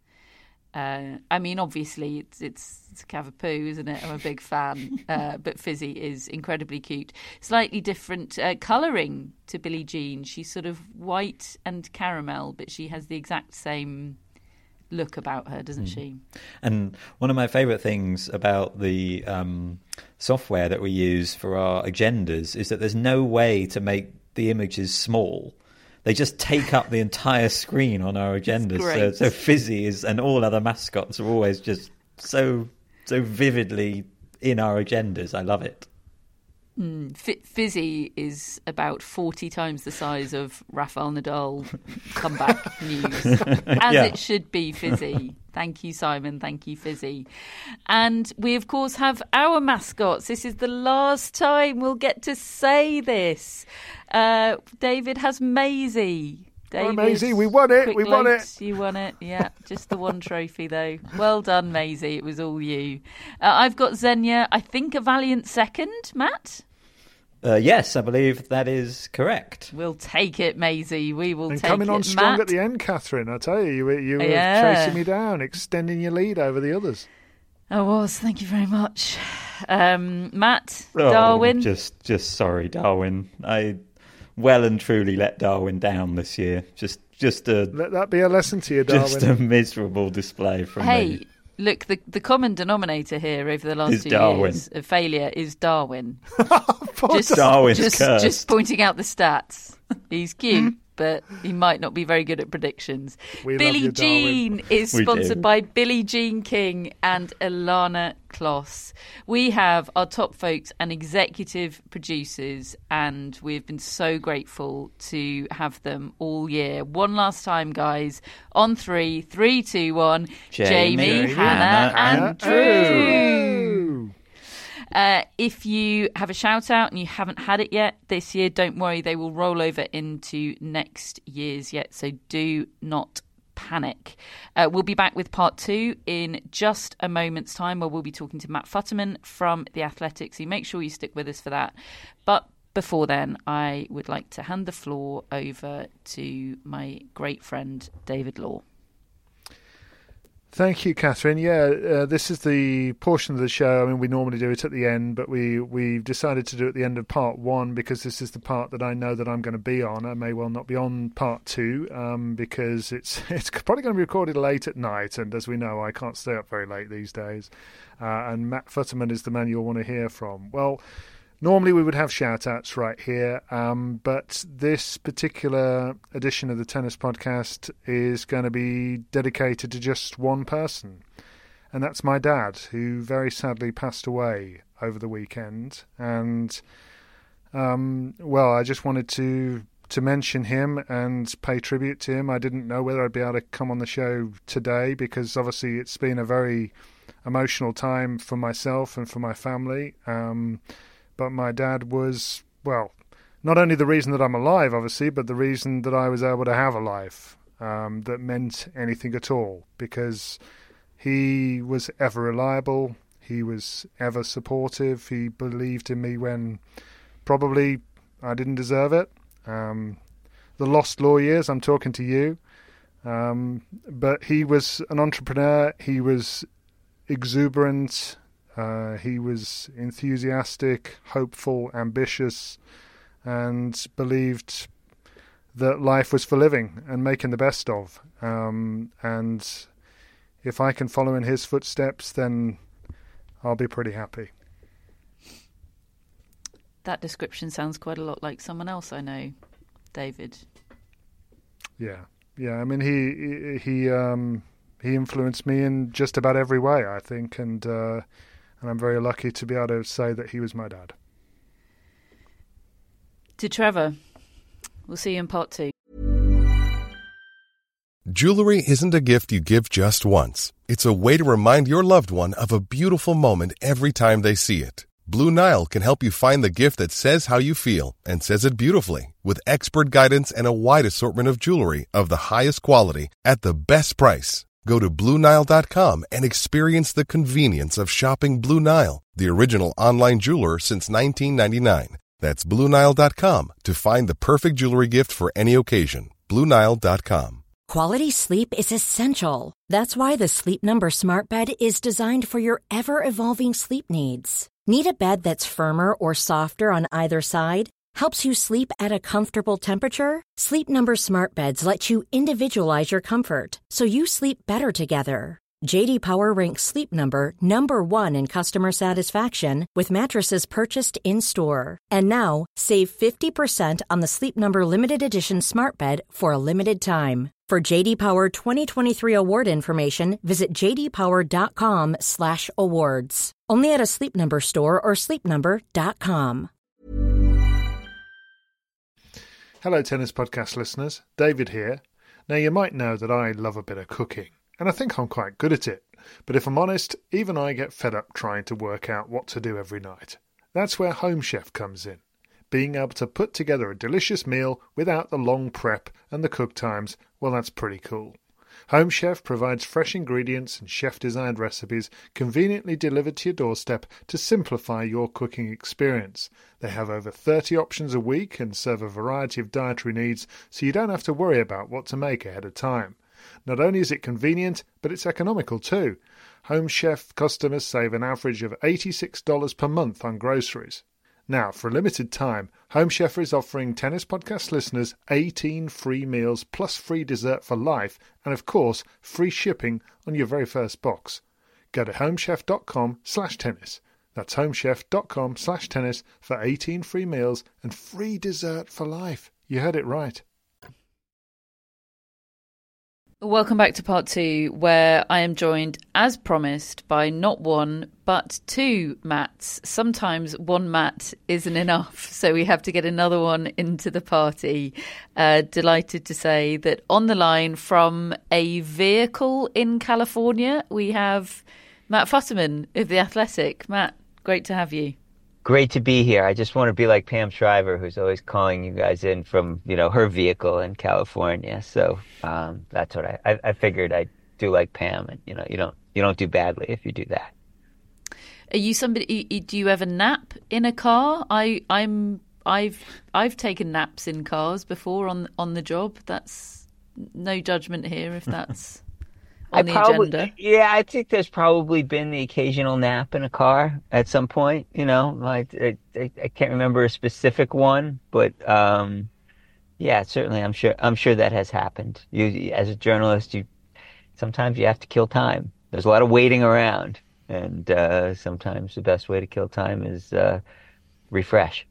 Uh, I mean, obviously, it's it's, it's a Cavapoo, isn't it? I'm a big fan. Uh, but Fizzy is incredibly cute. Slightly different uh, colouring to Billie Jean. She's sort of white and caramel, but she has the exact same look about her, doesn't mm. she? And one of my favourite things about the um, software that we use for our agendas is that there's no way to make the images small. They just take up the entire screen on our agendas. So, so Fizzy is, and all other mascots are always just so so vividly in our agendas. I love it. Mm, F- Fizzy is about forty times the size of Rafael Nadal comeback news. As yeah. it should be, Fizzy. Thank you, Simon. Thank you, Fizzy. And we, of course, have our mascots. This is the last time we'll get to say this. Uh, David has Maisie. David, oh, Maisie, we won it. We won it. You won it. Yeah, just the one trophy, though. Well done, Maisie. It was all you. Uh, I've got Xenia, I think, a valiant second. Matt? Uh, yes, I believe that is correct. We'll take it, Maisie. We will and take it, coming on strong Matt. at the end, Catherine. I tell you, you, you were yeah. chasing me down, extending your lead over the others. I was. Thank you very much. Um, Matt, oh, Darwin? Just, just sorry, Darwin. I well and truly let Darwin down this year. Just, just a... Let that be a lesson to you, Darwin. Just a miserable display from hey, me. Look, the the common denominator here over the last is two Darwin. years of failure is Darwin. just, Darwin's just, curse. just pointing out the stats. He's cute, but he might not be very good at predictions. We Billie you, Jean is we sponsored do. by Billie Jean King and Ilana Kloss. We have our top folks and executive producers, and we've been so grateful to have them all year. One last time, guys. On three, three, two, one. Jamie, Jamie Hannah, Hannah, and, and Drew. Uh, if you have a shout out and you haven't had it yet this year, don't worry, they will roll over into next year's yet, so do not panic. Uh, we'll be back with part two in just a moment's time, where we'll be talking to Matt Futterman from The Athletic, so make sure you stick with us for that. But before then, I would like to hand the floor over to my great friend David Law. Thank you, Catherine. Yeah, uh, this is the portion of the show. I mean, we normally do it at the end, but we, we've decided to do it at the end of part one because this is the part that I know that I'm going to be on. I may well not be on part two um, because it's it's probably going to be recorded late at night, and as we know, I can't stay up very late these days. Uh, and Matt Futterman is the man you'll want to hear from. Well, Normally we would have shout-outs right here, um, but this particular edition of the Tennis Podcast is going to be dedicated to just one person, and that's my dad, who very sadly passed away over the weekend. And, um, well, I just wanted to to mention him and pay tribute to him. I didn't know whether I'd be able to come on the show today because obviously it's been a very emotional time for myself and for my family. Um But my dad was, well, not only the reason that I'm alive, obviously, but the reason that I was able to have a life um, that meant anything at all. Because he was ever reliable, he was ever supportive, he believed in me when probably I didn't deserve it. Um, the lost law years, I'm talking to you. Um, but he was an entrepreneur, he was exuberant. Uh, he was enthusiastic, hopeful, ambitious, and believed that life was for living and making the best of. Um, and if I can follow in his footsteps, then I'll be pretty happy. That description sounds quite a lot like someone else I know, David. Yeah, yeah. I mean, he he um, he influenced me in just about every way, I think, and. Uh, And I'm very lucky to be able to say that he was my dad. To Trevor, we'll see you in part two. Jewelry isn't a gift you give just once. It's a way to remind your loved one of a beautiful moment every time they see it. Blue Nile can help you find the gift that says how you feel and says it beautifully, with expert guidance and a wide assortment of jewelry of the highest quality at the best price. Go to Blue Nile dot com and experience the convenience of shopping Blue Nile, the original online jeweler since nineteen ninety-nine. That's Blue Nile dot com to find the perfect jewelry gift for any occasion. Blue Nile dot com. Quality sleep is essential. That's why the Sleep Number Smart Bed is designed for your ever-evolving sleep needs. Need a bed that's firmer or softer on either side? Helps you sleep at a comfortable temperature? Sleep Number Smart Beds let you individualize your comfort, so you sleep better together. J D Power ranks Sleep Number number one in customer satisfaction with mattresses purchased in-store. And now, save fifty percent on the Sleep Number Limited Edition Smart Bed for a limited time. For J D Power twenty twenty-three award information, visit j d power dot com slash awards. Only at a Sleep Number store or sleep number dot com. Hello, Tennis Podcast listeners. David here. Now, you might know that I love a bit of cooking, and I think I'm quite good at it. But if I'm honest, even I get fed up trying to work out what to do every night. That's where Home Chef comes in. Being able to put together a delicious meal without the long prep and the cook times, well, that's pretty cool. Home Chef provides fresh ingredients and chef-designed recipes conveniently delivered to your doorstep to simplify your cooking experience. They have over thirty options a week and serve a variety of dietary needs, so you don't have to worry about what to make ahead of time. Not only is it convenient, but it's economical too. Home Chef customers save an average of eighty-six dollars per month on groceries. Now, for a limited time, Home Chef is offering Tennis Podcast listeners eighteen free meals plus free dessert for life and, of course, free shipping on your very first box. Go to homechef.com slash tennis. That's homechef.com slash tennis for eighteen free meals and free dessert for life. You heard it right. Welcome back to part two, where I am joined, as promised, by not one, but two Matts. Sometimes one Matt isn't enough, so we have to get another one into the party. Uh, delighted to say that on the line from a vehicle in California, we have Matt Futterman of The Athletic. Matt, great to have you. Great to be here. I just want to be like Pam Shriver, who's always calling you guys in from, you know, her vehicle in California. So um, that's what I, I, I figured I'd do like Pam, and you know, you don't you don't do badly if you do that. Are you somebody? Do you ever nap in a car? I I'm I've I've taken naps in cars before on on the job. That's no judgment here if that's on I the probably, agenda. Yeah, I think there's probably been the occasional nap in a car at some point. You know, like I, I, I can't remember a specific one, but um, yeah, certainly I'm sure I'm sure that has happened. You, as a journalist, you sometimes you have to kill time. There's a lot of waiting around, and uh, sometimes the best way to kill time is uh, refresh.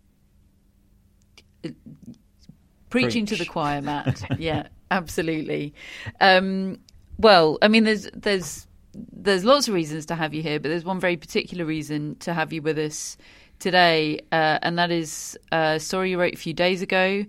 Preaching Preach. to the choir, Matt. Yeah, absolutely. Um, well, I mean, there's there's there's lots of reasons to have you here, but there's one very particular reason to have you with us today, uh, and that is a story you wrote a few days ago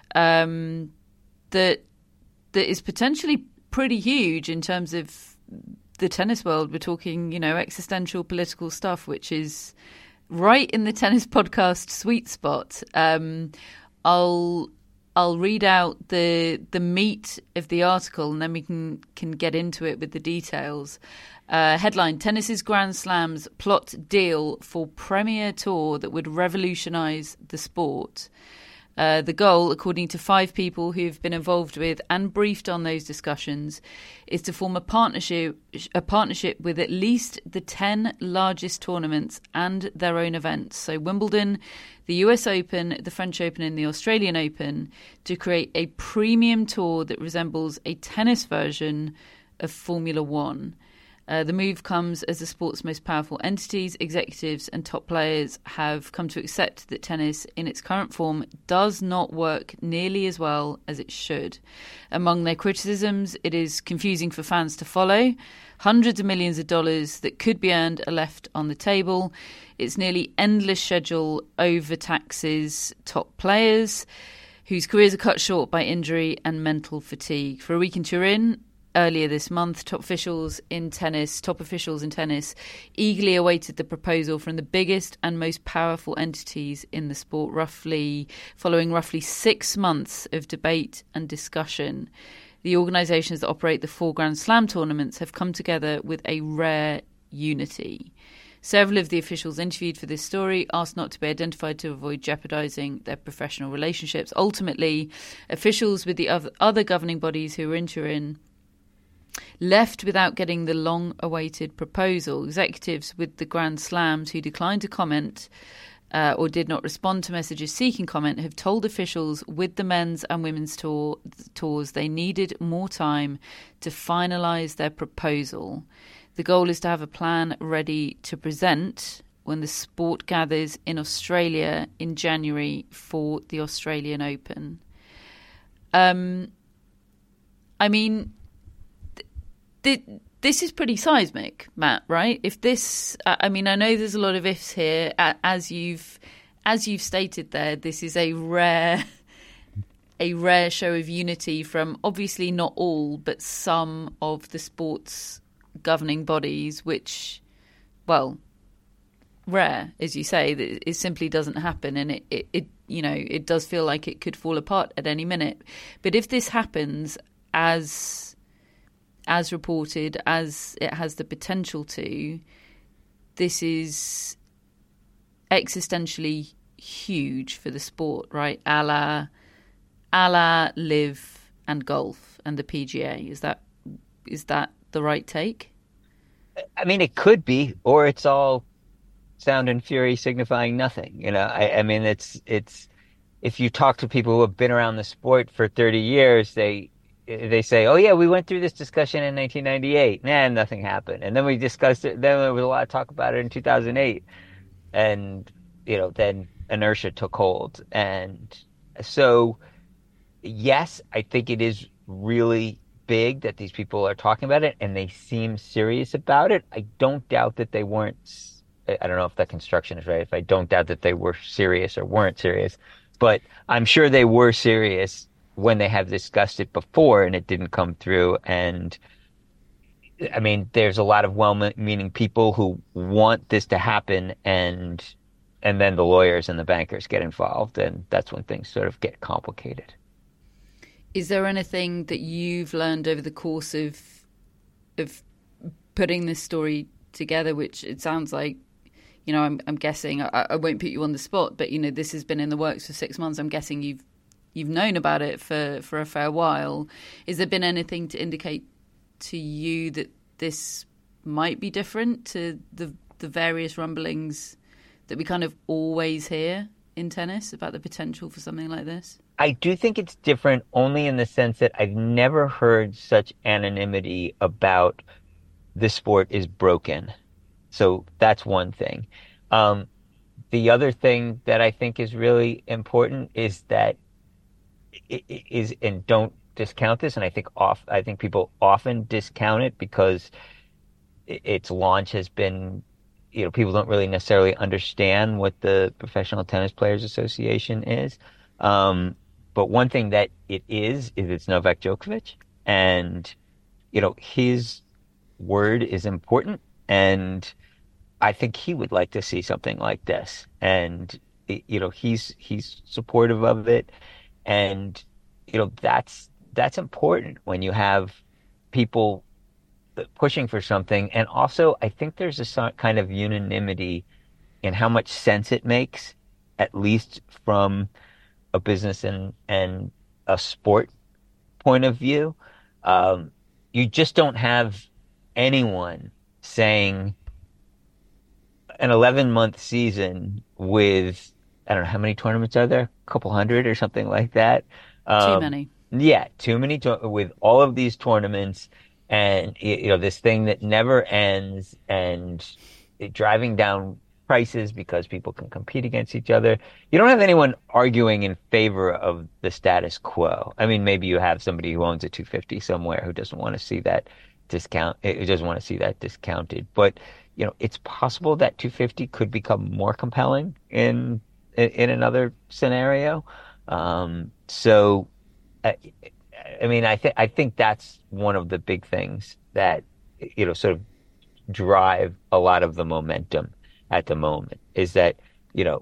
um, that that is potentially pretty huge in terms of the tennis world. We're talking, you know, existential political stuff, which is right in the tennis podcast sweet spot. Um, I'll I'll read out the the meat of the article, and then we can can get into it with the details. Uh, headline: Tennis's Grand Slams plot deal for Premier Tour that would revolutionise the sport. Uh, the goal, according to five people who've been involved with and briefed on those discussions, is to form a partnership a partnership with at least the ten largest tournaments and their own events. So Wimbledon, the U S Open, the French Open and the Australian Open, to create a premium tour that resembles a tennis version of Formula One. Uh, the move comes as the sport's most powerful entities, executives and top players have come to accept that tennis in its current form does not work nearly as well as it should. Among their criticisms, it is confusing for fans to follow. Hundreds of millions of dollars that could be earned are left on the table. Its nearly endless schedule overtaxes top players whose careers are cut short by injury and mental fatigue. For a week in Turin, earlier this month, top officials in tennis, top officials in tennis eagerly awaited the proposal from the biggest and most powerful entities in the sport, roughly following roughly six months of debate and discussion. The organisations that operate the four Grand Slam tournaments have come together with a rare unity. Several of the officials interviewed for this story asked not to be identified to avoid jeopardising their professional relationships. Ultimately, officials with the other governing bodies who were in Turin left without getting the long-awaited proposal. Executives with the Grand Slams who declined to comment uh, or did not respond to messages seeking comment have told officials with the men's and women's tour, tours they needed more time to finalise their proposal. The goal is to have a plan ready to present when the sport gathers in Australia in January for the Australian Open. Um, I mean... This is pretty seismic, Matt, right? If this, I mean, I know there's a lot of ifs here. As you've, as you've stated there, this is a rare, a rare show of unity from obviously not all, but some of the sport's governing bodies, which, well, rare, as you say, that it simply doesn't happen, and it, it, it, you know, it does feel like it could fall apart at any minute. But if this happens as as reported, as it has the potential to, this is existentially huge for the sport, right? A la, a la Live and golf and the P G A. Is that is that the right take? I mean, it could be, or it's all sound and fury signifying nothing. You know, I, I mean, it's it's if you talk to people who have been around the sport for thirty years, they they say, oh, yeah, we went through this discussion in nineteen ninety-eight. Nah, nothing happened. And then we discussed it. Then there was a lot of talk about it in two thousand eight. And, you know, then inertia took hold. And so, yes, I think it is really big that these people are talking about it and they seem serious about it. I don't doubt that they weren't. I don't know if that construction is right. If I don't doubt that they were serious or weren't serious. But I'm sure they were serious when they have discussed it before and it didn't come through. And I mean, there's a lot of well-meaning people who want this to happen, and and then the lawyers and the bankers get involved, and that's when things sort of get complicated. Is there anything that you've learned over the course of of putting this story together, which it sounds like, you know, I'm, I'm guessing, I, I won't put you on the spot, but, you know, this has been in the works for six months. I'm guessing you've You've known about it for, for a fair while. Has there been anything to indicate to you that this might be different to the the various rumblings that we kind of always hear in tennis about the potential for something like this? I do think it's different only in the sense that I've never heard such anonymity about the sport is broken. So that's one thing. Um, the other thing that I think is really important is that it is, and don't discount this, and I think off, I think people often discount it because its launch has been, you know, people don't really necessarily understand what the Professional Tennis Players Association is. Um, but one thing that it is, is it's Novak Djokovic, and, you know, his word is important, and I think he would like to see something like this. And, you know, he's, he's supportive of it. And, you know, that's, that's important when you have people pushing for something. And also, I think there's a kind of unanimity in how much sense it makes, at least from a business and, and a sport point of view. Um, you just don't have anyone saying an eleven month season with, I don't know, how many tournaments are there? A couple hundred or something like that. Um, too many. Yeah, too many to- with all of these tournaments, and, you know, this thing that never ends, and it driving down prices because people can compete against each other. You don't have anyone arguing in favor of the status quo. I mean, maybe you have somebody who owns a two fifty somewhere who doesn't want to see that discount, who doesn't want to see that discounted. But, you know, it's possible that two fifty could become more compelling in in another scenario. Um, so, I, I mean, I think I think that's one of the big things that, you know, sort of drive a lot of the momentum at the moment, is that, you know,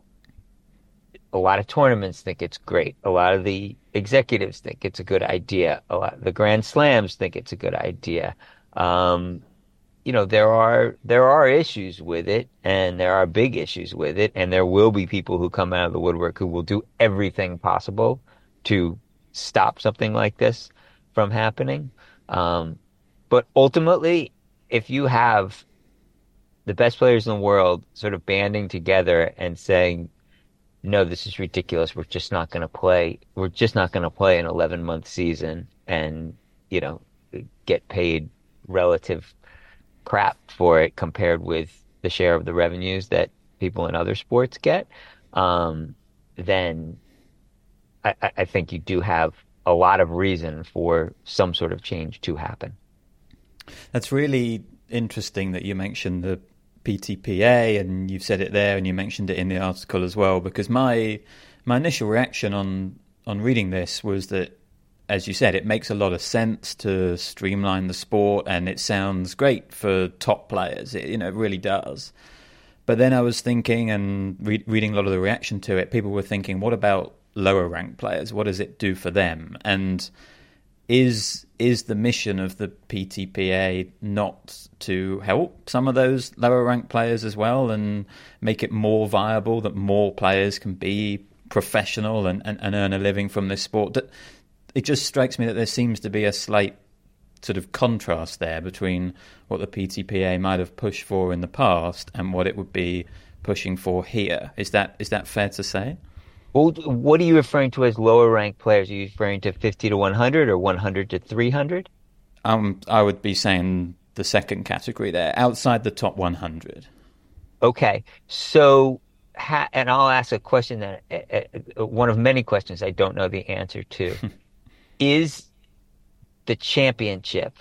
a lot of tournaments think it's great. A lot of the executives think it's a good idea. A lot of the Grand Slams think it's a good idea. Um, you know, there are there are issues with it, and there are big issues with it, and there will be people who come out of the woodwork who will do everything possible to stop something like this from happening. Um, but ultimately, if you have the best players in the world sort of banding together and saying, no, this is ridiculous, we're just not going to play, we're just not going to play an eleven month season and, you know, get paid relative crap for it compared with the share of the revenues that people in other sports get, um, then I, I think you do have a lot of reason for some sort of change to happen. That's really interesting that you mentioned the P T P A, and you've said it there, and you mentioned it in the article as well, because my my initial reaction on on reading this was that, as you said, it makes a lot of sense to streamline the sport, and it sounds great for top players. It, you know, it really does. But then I was thinking, and re- reading a lot of the reaction to it, people were thinking, what about lower ranked players? What does it do for them? And is is the mission of the P T P A not to help some of those lower ranked players as well, and make it more viable that more players can be professional and, and, and earn a living from this sport? That it just strikes me that there seems to be a slight sort of contrast there between what the P T P A might have pushed for in the past and what it would be pushing for here. Is that is that fair to say? Well, what are you referring to as lower ranked players? Are you referring to fifty to one hundred or one hundred to three hundred? Um, I would be saying the second category there, outside the top one hundred. Okay. So, ha- and I'll ask a question that, uh, uh, one of many questions I don't know the answer to. Is the championship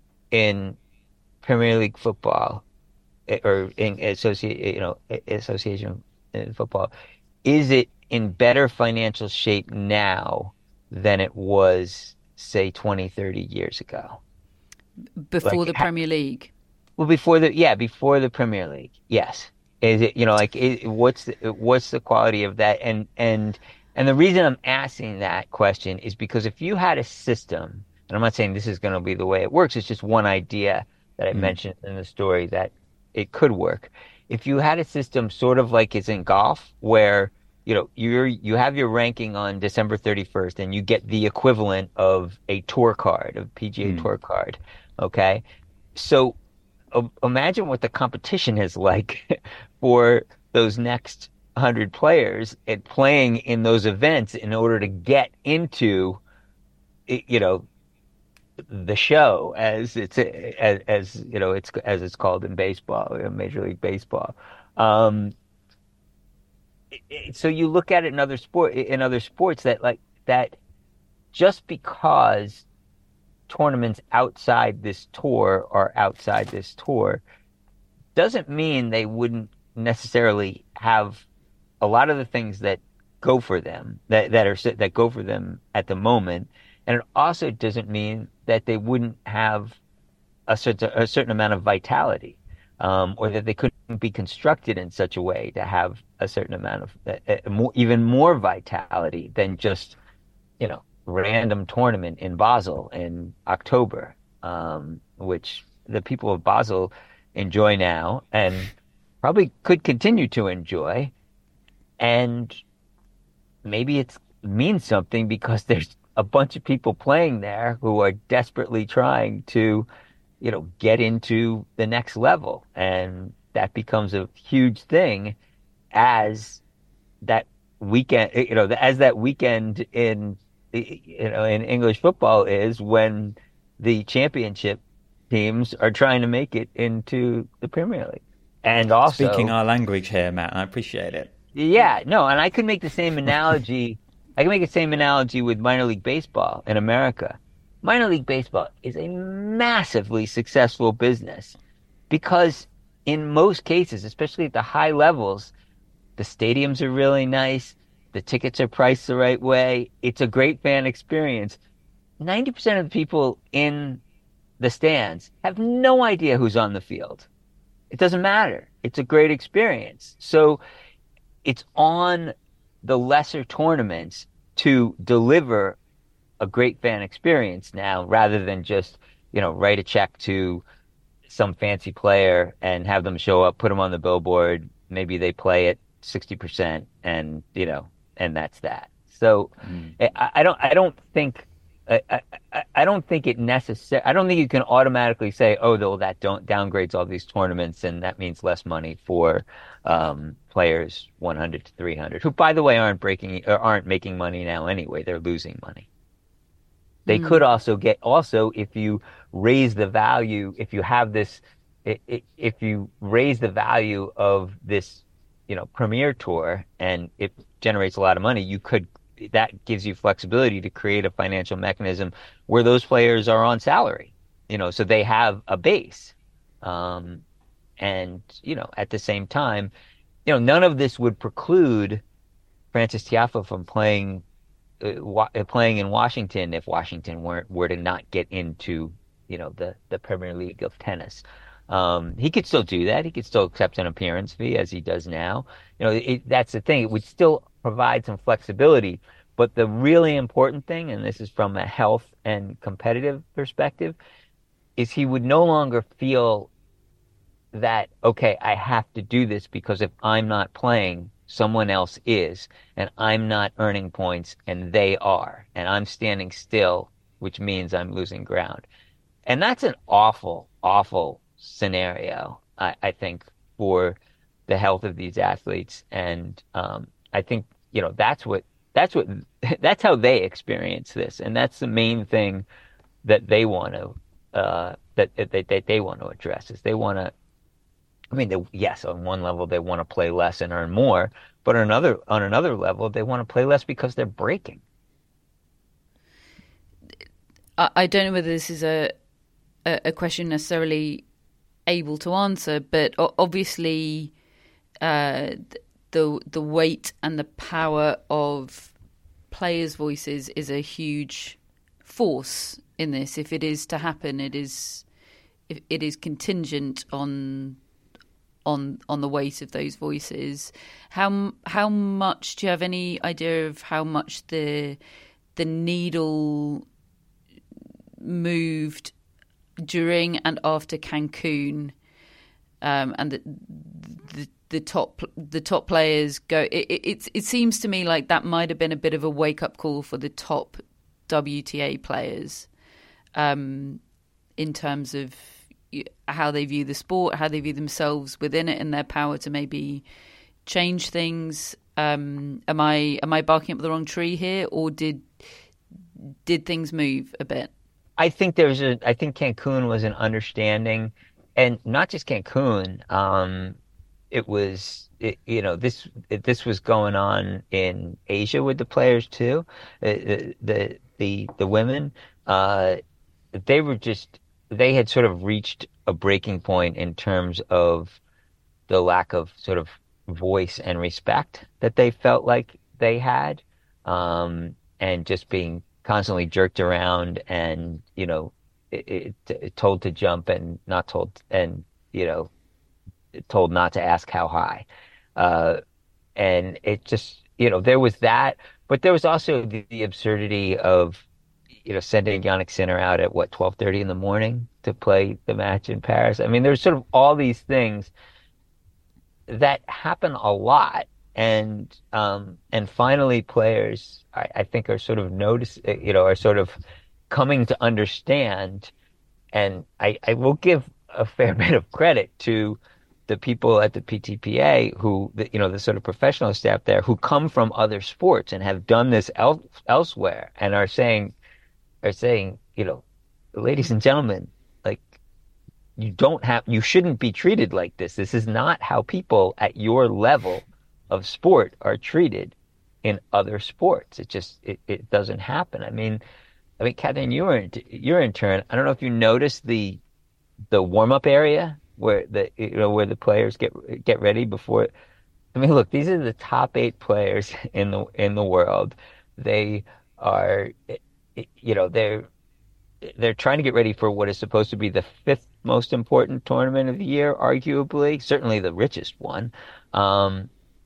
in Premier League football, or in associate, you know, association in football, is it in better financial shape now than it was, say, twenty, thirty years ago? Before like, the Premier League? Well, before the, yeah, before the Premier League, yes. Is it, you know, like, it, what's the, what's the quality of that? And, and, and the reason I'm asking that question is because if you had a system, and I'm not saying this is going to be the way it works, it's just one idea that I mm. mentioned in the story that it could work. If you had a system sort of like it's in golf, where, you know, you're, you have your ranking on December thirty-first and you get the equivalent of a tour card, a P G A mm. tour card. Okay. So uh, imagine what the competition is like for those next hundred players at playing in those events in order to get into, you know, the show, as it's, as, as you know, it's, as it's called in baseball, Major League Baseball. Um, so you look at it in other sport in other sports that like that just because tournaments outside this tour are outside this tour doesn't mean they wouldn't necessarily have a lot of the things that go for them that, that are that go for them at the moment, and it also doesn't mean that they wouldn't have a certain a certain amount of vitality, um, or that they couldn't be constructed in such a way to have a certain amount of uh, more, even more vitality than just, you know, random tournament in Basel in October, um, which the people of Basel enjoy now and probably could continue to enjoy. And maybe it means something because there's a bunch of people playing there who are desperately trying to, you know, get into the next level. And that becomes a huge thing as that weekend, you know, as that weekend in, you know, in English football is when the championship teams are trying to make it into the Premier League. And also speaking our language here, Matt, I appreciate it. Yeah, no, and I could make the same analogy. I can make the same analogy with minor league baseball in America. Minor league baseball is a massively successful business because in most cases, especially at the high levels, the stadiums are really nice. The tickets are priced the right way. It's a great fan experience. ninety percent of the people in the stands have no idea who's on the field. It doesn't matter. It's a great experience. So it's on the lesser tournaments to deliver a great fan experience now, rather than just, you know, write a check to some fancy player and have them show up, put them on the billboard. Maybe they play at sixty percent and, you know, and that's that. So mm. I, I don't, I don't think, I, I, I don't think it necessary. I don't think you can automatically say, oh, though that don't downgrades all these tournaments and that means less money for um, players one hundred to three hundred, who, by the way, aren't breaking or aren't making money now anyway. They're losing money. They mm. could also get also if you raise the value, if you have this, if you raise the value of this, you know, Premier Tour and it generates a lot of money, you could. That gives you flexibility to create a financial mechanism where those players are on salary, you know, so they have a base. Um, and, you know, at the same time, you know, none of this would preclude Frances Tiafoe from playing, uh, wa- playing in Washington if Washington were, were to not get into, you know, the, the Premier League of tennis. Um, he could still do that. He could still accept an appearance fee as he does now. You know, it, that's the thing. It would still provide some flexibility. But the really important thing, and this is from a health and competitive perspective, is he would no longer feel that, okay, I have to do this because if I'm not playing, someone else is, and I'm not earning points and they are, and I'm standing still, which means I'm losing ground. And that's an awful, awful scenario, I, I think, for the health of these athletes. And um, I think, you know, that's what that's what that's how they experience this, and that's the main thing that they want to uh, that that they, they they want to address. Is they want to. I mean, they, yes, on one level they want to play less and earn more, but on another on another level they want to play less because they're breaking. I don't know whether this is a a question necessarily able to answer, but obviously uh, the the weight and the power of players' voices is a huge force in this. If it is to happen, it is if it is contingent on on on the weight of those voices. How how much do you have any idea of how much the the needle moved during and after Cancun, um, and the, the the top the top players go? It, it it seems to me like that might have been a bit of a wake up call for the top W T A players, um, in terms of how they view the sport, how they view themselves within it, and their power to maybe change things. Um, am I am I barking up the wrong tree here, or did did things move a bit? I think there's a. I think Cancun was an understanding, and not just Cancun. Um, it was, it, you know, this it, this was going on in Asia with the players too. Uh, the the the women, uh, they were just they had sort of reached a breaking point in terms of the lack of sort of voice and respect that they felt like they had, um, and just being constantly jerked around and, you know, it, it, it told to jump and not told, and, you know, told not to ask how high. Uh, and it just, you know, there was that, but there was also the, the absurdity of, you know, sending Jannik Sinner out at what, twelve thirty in the morning to play the match in Paris. I mean, there's sort of all these things that happen a lot. And, um, and finally players, I, I think are sort of notice, you know, are sort of coming to understand. And I, I will give a fair bit of credit to the people at the P T P A who, you know, the sort of professional staff there who come from other sports and have done this el- elsewhere and are saying, are saying, you know, ladies and gentlemen, like, you don't have, you shouldn't be treated like this. This is not how people at your level of sport are treated in other sports. It just, it, it doesn't happen. I mean, I mean, Catherine, you were, you're in turn. I don't know if you noticed the, the warm-up area where the, you know, where the players get, get ready before. I mean, look, these are the top eight players in the, in the world. They are, you know, they're, they're trying to get ready for what is supposed to be the fifth most important tournament of the year, arguably, certainly the richest one. Um,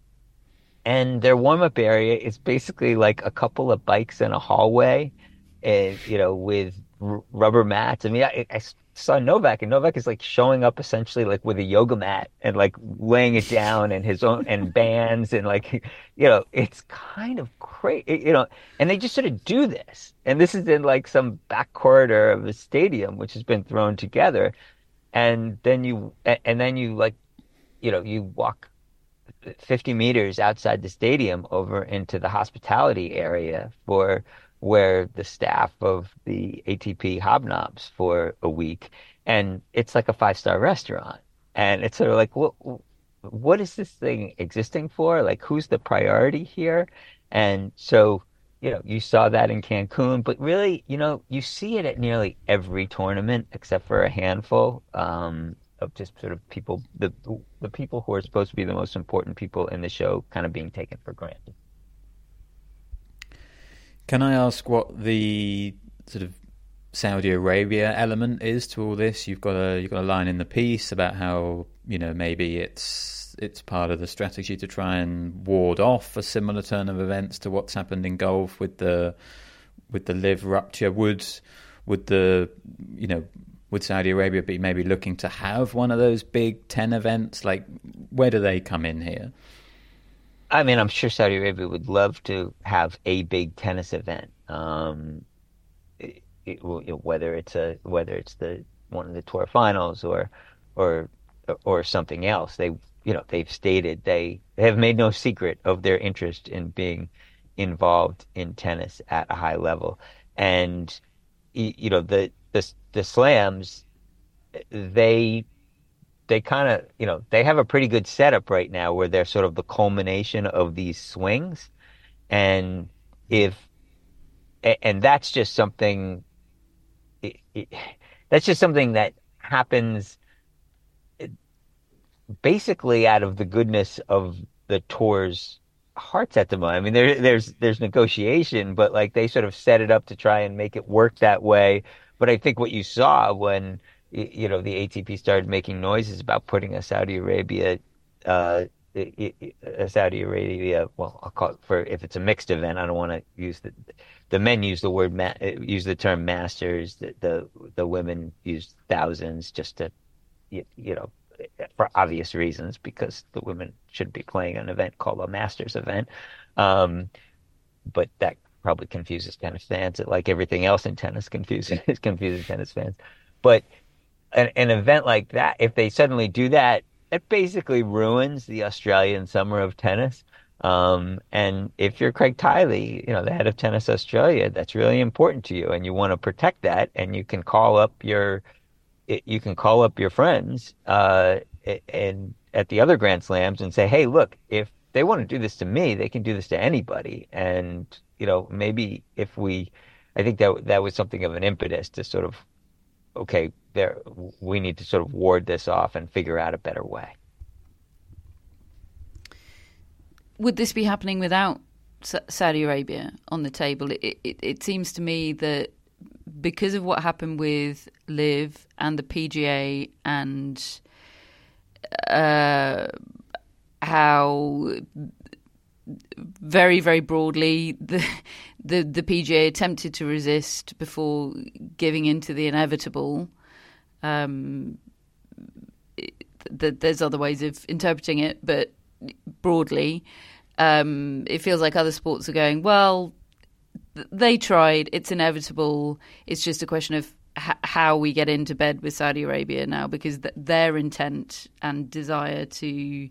and their warm-up area is basically like a couple of bikes in a hallway, and, you know, with r- rubber mats. I mean, I, I saw Novak, and Novak is like showing up essentially like with a yoga mat and like laying it down and his own and bands and like, you know, it's kind of crazy, you know, and they just sort of do this. And this is in like some back corridor of the stadium, which has been thrown together. And then you, and then you like, you know, you walk fifty meters outside the stadium over into the hospitality area for where the staff of the A T P hobnobs for a week. And it's like a five-star restaurant. And it's sort of like, what, what is this thing existing for? Like, who's the priority here? And so, you know, you saw that in Cancun, but really, you know, you see it at nearly every tournament except for a handful um, of just sort of people, the the people who are supposed to be the most important people in the show kind of being taken for granted. Can I ask what the sort of Saudi Arabia element is to all this? You've got a you've got a line in the piece about how, you know, maybe it's it's part of the strategy to try and ward off a similar turn of events to what's happened in golf with the with the live rupture. Would would the you know would Saudi Arabia be maybe looking to have one of those big ten events? Like, where do they come in here? I mean, I'm sure Saudi Arabia would love to have a big tennis event, um, it, it, whether it's a whether it's the one of the tour finals or or or something else. They, you know, they've stated they, they have made no secret of their interest in being involved in tennis at a high level, and you know the the the slams, they. They kind of, you know, they have a pretty good setup right now where they're sort of the culmination of these swings. And if, and that's just something, it, it, that's just something that happens basically out of the goodness of the tour's hearts at the moment. I mean, there, there's, there's negotiation, but like they sort of set it up to try and make it work that way. But I think what you saw when, you know, the A T P started making noises about putting a Saudi Arabia, uh, a Saudi Arabia, well, I'll call it for, if it's a mixed event, I don't want to use the, the men use the word, ma- use the term masters, the, the, the women use thousands just to, you, you know, for obvious reasons, because the women shouldn't be playing an event called a masters event. Um, but that probably confuses tennis fans, like everything else in tennis confuses, confuses tennis fans. But An, an event like that, if they suddenly do that, it basically ruins the Australian summer of tennis. Um, and if you're Craig Tiley, you know, the head of Tennis Australia, that's really important to you, and you want to protect that. And you can call up your, you can call up your friends, uh, and at the other Grand Slams and say, hey, look, if they want to do this to me, they can do this to anybody. And, you know, maybe if we, I think that that was something of an impetus to sort of, okay, there, we need to sort of ward this off and figure out a better way. Would this be happening without Saudi Arabia on the table? It, it, it seems to me that because of what happened with Liv and the P G A and uh, how very, very broadly the, the the P G A attempted to resist before giving in to the inevitable. Um, it, th- there's other ways of interpreting it, but broadly, um, it feels like other sports are going, well, th- they tried, it's inevitable, it's just a question of h- how we get into bed with Saudi Arabia now, because th- their intent and desire to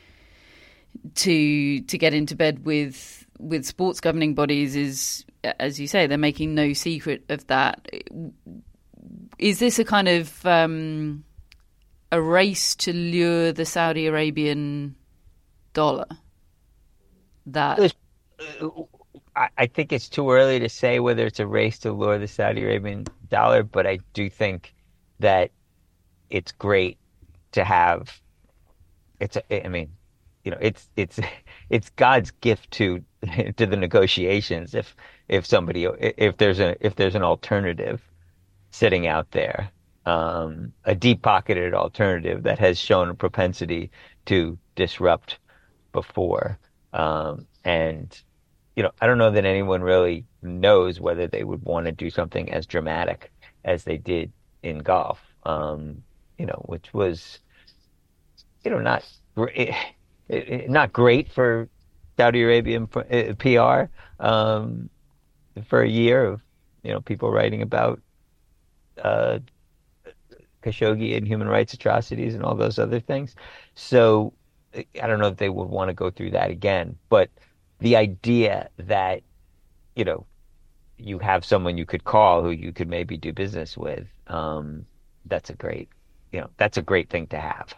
to to get into bed with with sports governing bodies is, as you say, they're making no secret of that. Is this a kind of um, a race to lure the Saudi Arabian dollar? That I think it's too early to say whether it's a race to lure the Saudi Arabian dollar, but I do think that it's great to have. It's. I mean, you know, it's it's it's God's gift to to the negotiations. If if somebody if there's a if there's an alternative sitting out there, um, a deep-pocketed alternative that has shown a propensity to disrupt before. Um, and, you know, I don't know that anyone really knows whether they would want to do something as dramatic as they did in golf, um, you know, which was, you know, not, not great for Saudi Arabian P R um, for a year of, you know, people writing about uh, Khashoggi and human rights atrocities and all those other things. So I don't know if they would want to go through that again, but the idea that, you know, you have someone you could call who you could maybe do business with, um, that's a great, you know, that's a great thing to have.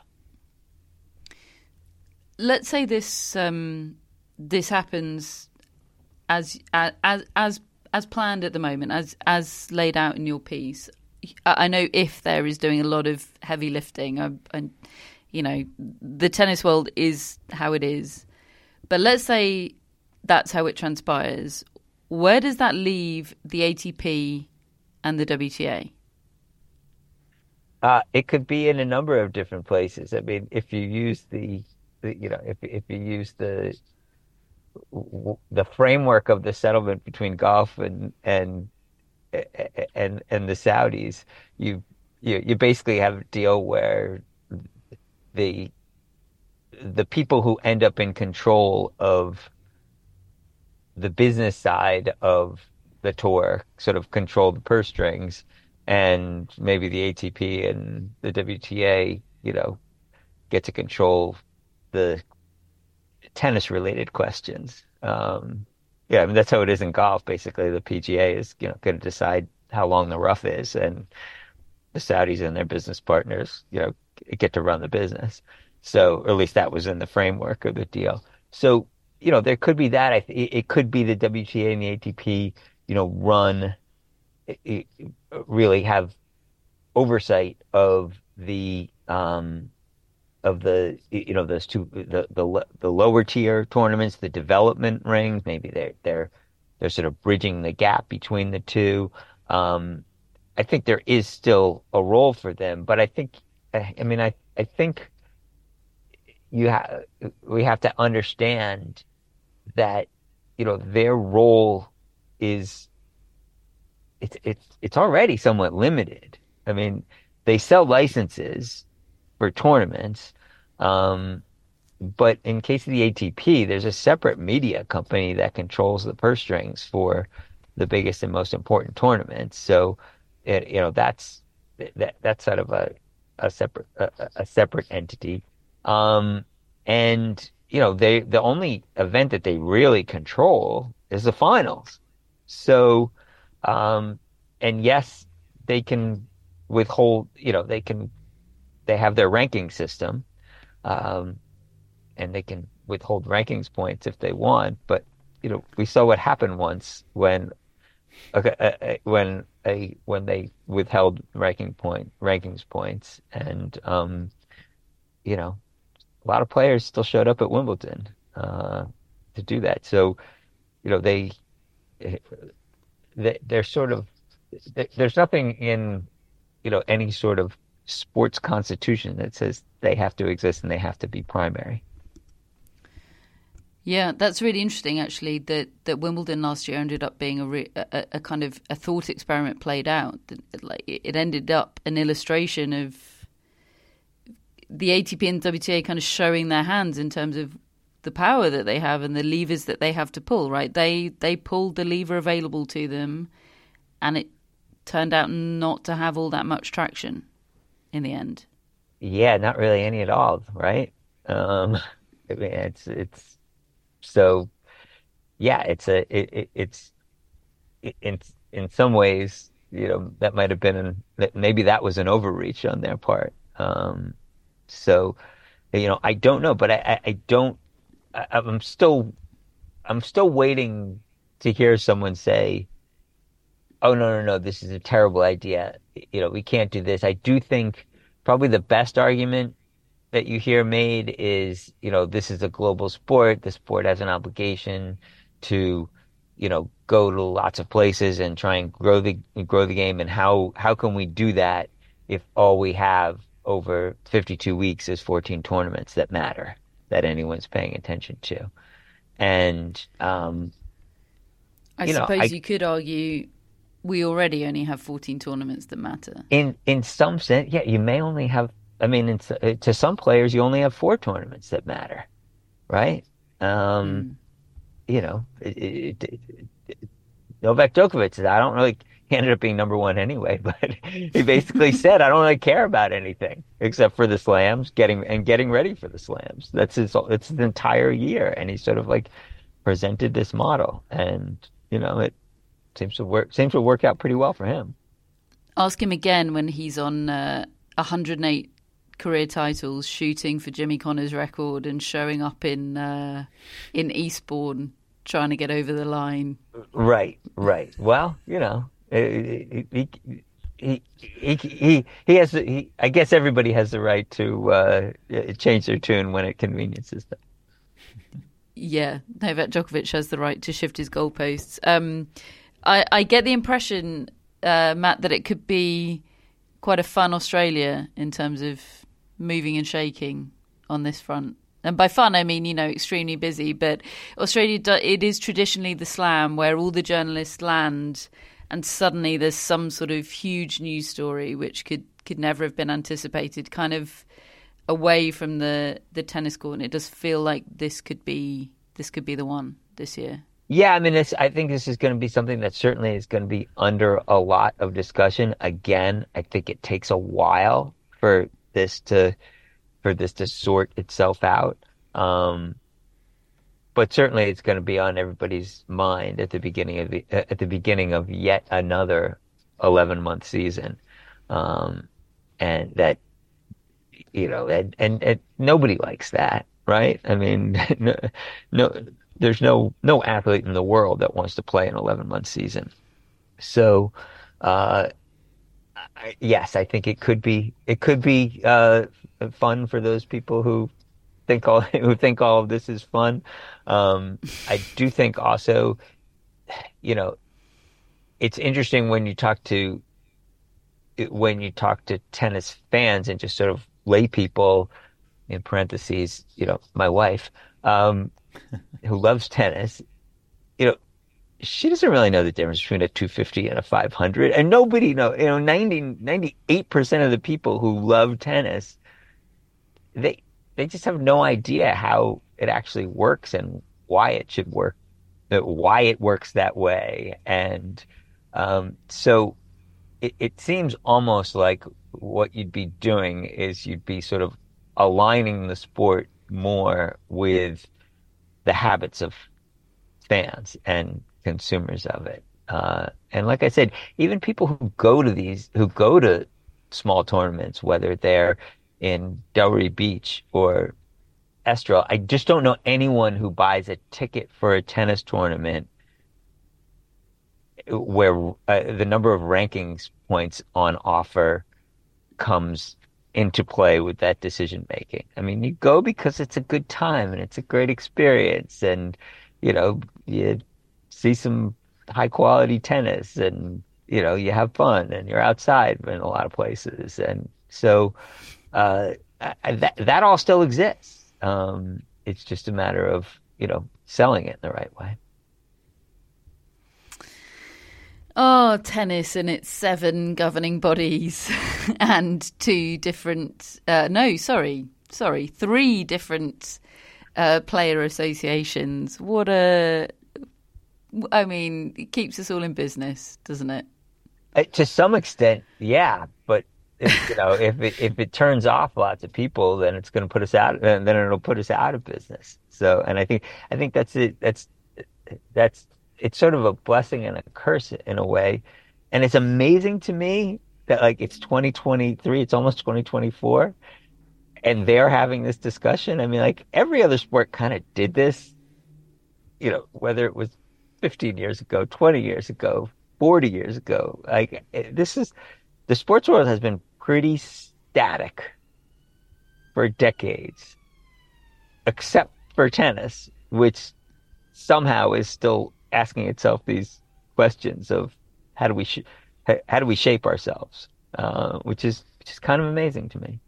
Let's say this um, this happens as as as as planned at the moment, as as laid out in your piece. I know if there is doing a lot of heavy lifting, and you know, the tennis world is how it is. But let's say that's how it transpires. Where does that leave the A T P and the W T A? Uh, it could be in a number of different places. I mean, if you use the, the you know, if if you use the the framework of the settlement between golf and and and and the Saudis, you you you basically have a deal where the the people who end up in control of the business side of the tour sort of control the purse strings, and maybe the A T P and the W T A, you know, get to control the tennis related questions. Um, yeah, I mean, that's how it is in golf. Basically, the P G A is, you know, going to decide how long the rough is, and the Saudis and their business partners, you know, get to run the business. So, or at least that was in the framework of the deal. So, you know, there could be that. I th- it could be the W T A and the A T P, you know, run, it, really have oversight of the, um, of the, you know, those two, the, the, the lower tier tournaments, the development rings. Maybe they're, they're, they're sort of bridging the gap between the two. Um, I think there is still a role for them, but I think, I mean, I, I think you have, we have to understand that, you know, their role is, it's, it's, it's already somewhat limited. I mean, they sell licenses for tournaments. Um, but in case of the A T P, there's a separate media company that controls the purse strings for the biggest and most important tournaments. So, it, you know, that's, that, that's sort of a, a separate, a, a separate entity. Um, and, you know, they, the only event that they really control is the finals. So, um, and yes, they can withhold, you know, they can, they have their ranking system, um, and they can withhold rankings points if they want. But you know, we saw what happened once when okay, uh, when a when they withheld ranking point rankings points, and um, you know, a lot of players still showed up at Wimbledon uh, to do that. So you know, they, they they're sort of there's nothing in you know any sort of sports constitution that says they have to exist and they have to be primary. Yeah, that's really interesting, actually, that, that Wimbledon last year ended up being a, re, a, a kind of a thought experiment played out. Like it ended up an illustration of the A T P and W T A kind of showing their hands in terms of the power that they have and the levers that they have to pull, right? They they pulled the lever available to them, and it turned out not to have all that much traction in the end. Yeah, not really any at all, right? Um, I mean, it's it's so yeah, it's a it, it, it's it, in in some ways, you know, that might have been an, that maybe that was an overreach on their part. Um, so you know, I don't know, but I I, I don't. I, I'm still I'm still waiting to hear someone say, "Oh no no no, this is a terrible idea. You know, we can't do this." I do think probably the best argument that you hear made is, you know, this is a global sport. The sport has an obligation to, you know, go to lots of places and try and grow the grow the game. And how how can we do that if all we have over fifty-two weeks is fourteen tournaments that matter, that anyone's paying attention to? And um, I you know, suppose I, you could argue we already only have fourteen tournaments that matter. In in some sense, yeah, you may only have. I mean, in, to some players, you only have four tournaments that matter, right? Um, mm. You know, it, it, it, it, Novak Djokovic said, I don't really. He ended up being number one anyway, but he basically said, I don't really care about anything except for the slams, getting and getting ready for the slams. That's his. It's his entire year, and he sort of like presented this model, and you know, it seems to work. Seems to work out pretty well for him. Ask him again when he's on uh, one hundred eight career titles, shooting for Jimmy Connor's record, and showing up in uh, in Eastbourne trying to get over the line. Right, right. Well, you know, he he he he, he, he has. He, I guess everybody has the right to uh, change their tune when it conveniences them. Yeah, Novak Djokovic has the right to shift his goalposts. Um, I, I get the impression, uh, Matt, that it could be quite a fun Australia in terms of moving and shaking on this front. And by fun, I mean, you know, extremely busy. But Australia, it is traditionally the slam where all the journalists land and suddenly there's some sort of huge news story which could, could never have been anticipated, kind of away from the, the tennis court. And it does feel like this could be this could be the one this year. Yeah, I mean, this, I think this is going to be something that certainly is going to be under a lot of discussion. Again, I think it takes a while for this to for this to sort itself out. Um, but certainly, it's going to be on everybody's mind at the beginning of the at the beginning of yet another eleven month season, um, and that you know, and, and and nobody likes that, right? I mean, no. no There's no no athlete in the world that wants to play an eleven month season. So, uh, I, yes, I think it could be it could be uh, fun for those people who think all who think all of this is fun. Um, I do think also, you know, it's interesting when you talk to when you talk to tennis fans and just sort of lay people, in parentheses, you know, my wife. Um, who loves tennis, you know, she doesn't really know the difference between a two fifty and a five hundred. And nobody know, you know, ninety, ninety-eight percent of the people who love tennis, they they just have no idea how it actually works and why it should work, why it works that way. And um, so it, it seems almost like what you'd be doing is you'd be sort of aligning the sport more with the habits of fans and consumers of it. Uh, and like I said, even people who go to these, who go to small tournaments, whether they're, in Delray Beach or Estoril. I just don't know anyone who buys a ticket for a tennis tournament where uh, the number of rankings points on offer comes into play with that decision making. I mean, you go because it's a good time and it's a great experience, and you know, you see some high quality tennis, and you know, you have fun, and you're outside in a lot of places, and so uh, I, that that all still exists. Um, it's just a matter of, you know, selling it in the right way. Oh, tennis and its seven governing bodies and two different, uh, no, sorry, sorry, three different uh, player associations. What a, I mean, it keeps us all in business, doesn't it? Uh, to some extent, yeah. But, if, you know, if it, if it turns off lots of people, then it's going to put us out, and then it'll put us out of business. So, and I think, I think that's it. That's, that's, it's sort of a blessing and a curse in a way. And it's amazing to me that, like, it's twenty twenty-three, it's almost twenty twenty-four, and they're having this discussion. I mean, like, every other sport kind of did this, you know, whether it was fifteen years ago, twenty years ago, forty years ago. Like, this is, the sports world has been pretty static for decades, except for tennis, which somehow is still asking itself these questions of how do we sh- how do we shape ourselves, uh, which is which is kind of amazing to me.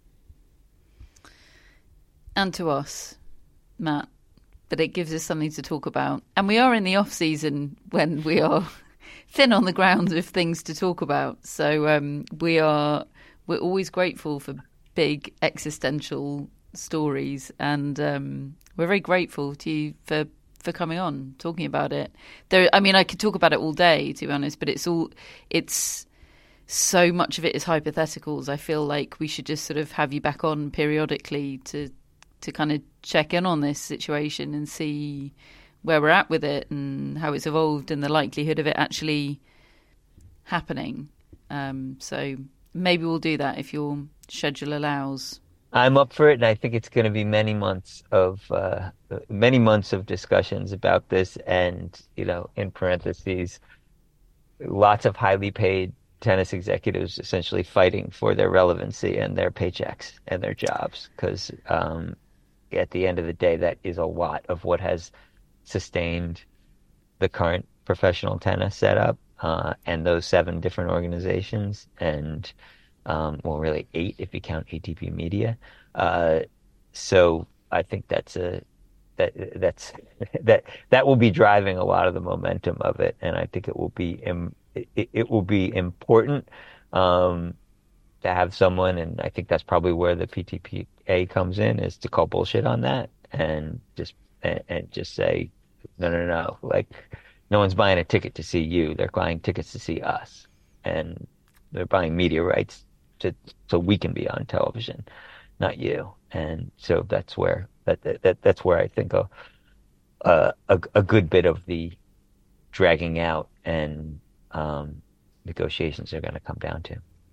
And to us, Matt, but it gives us something to talk about. And we are in the off season when we are thin on the ground of things to talk about. So um, we are we're always grateful for big existential stories, and um, we're very grateful to you for. for coming on, talking about it. There, I mean, I could talk about it all day, to be honest, but it's all, it's so much of it is hypotheticals. I feel like we should just sort of have you back on periodically to to kind of check in on this situation and see where we're at with it and how it's evolved and the likelihood of it actually happening. Um, so maybe we'll do that if your schedule allows. I'm up for it, and I think it's going to be many months of uh, many months of discussions about this, and, you know, in parentheses, lots of highly paid tennis executives essentially fighting for their relevancy and their paychecks and their jobs, because um, at the end of the day, that is a lot of what has sustained the current professional tennis setup, uh, and those seven different organizations, and Um, well, really eight if you count A T P Media. Uh, so I think that's a that that's that that will be driving a lot of the momentum of it, and I think it will be im, it, it will be important um, to have someone, and I think that's probably where the P T P A comes in, is to call bullshit on that and just and, and just say no, no, no, like, no one's buying a ticket to see you; they're buying tickets to see us, and they're buying media rights to so we can be on television, not you. And so that's where that that that's where I think a a, a good bit of the dragging out and um, negotiations are going to come down to.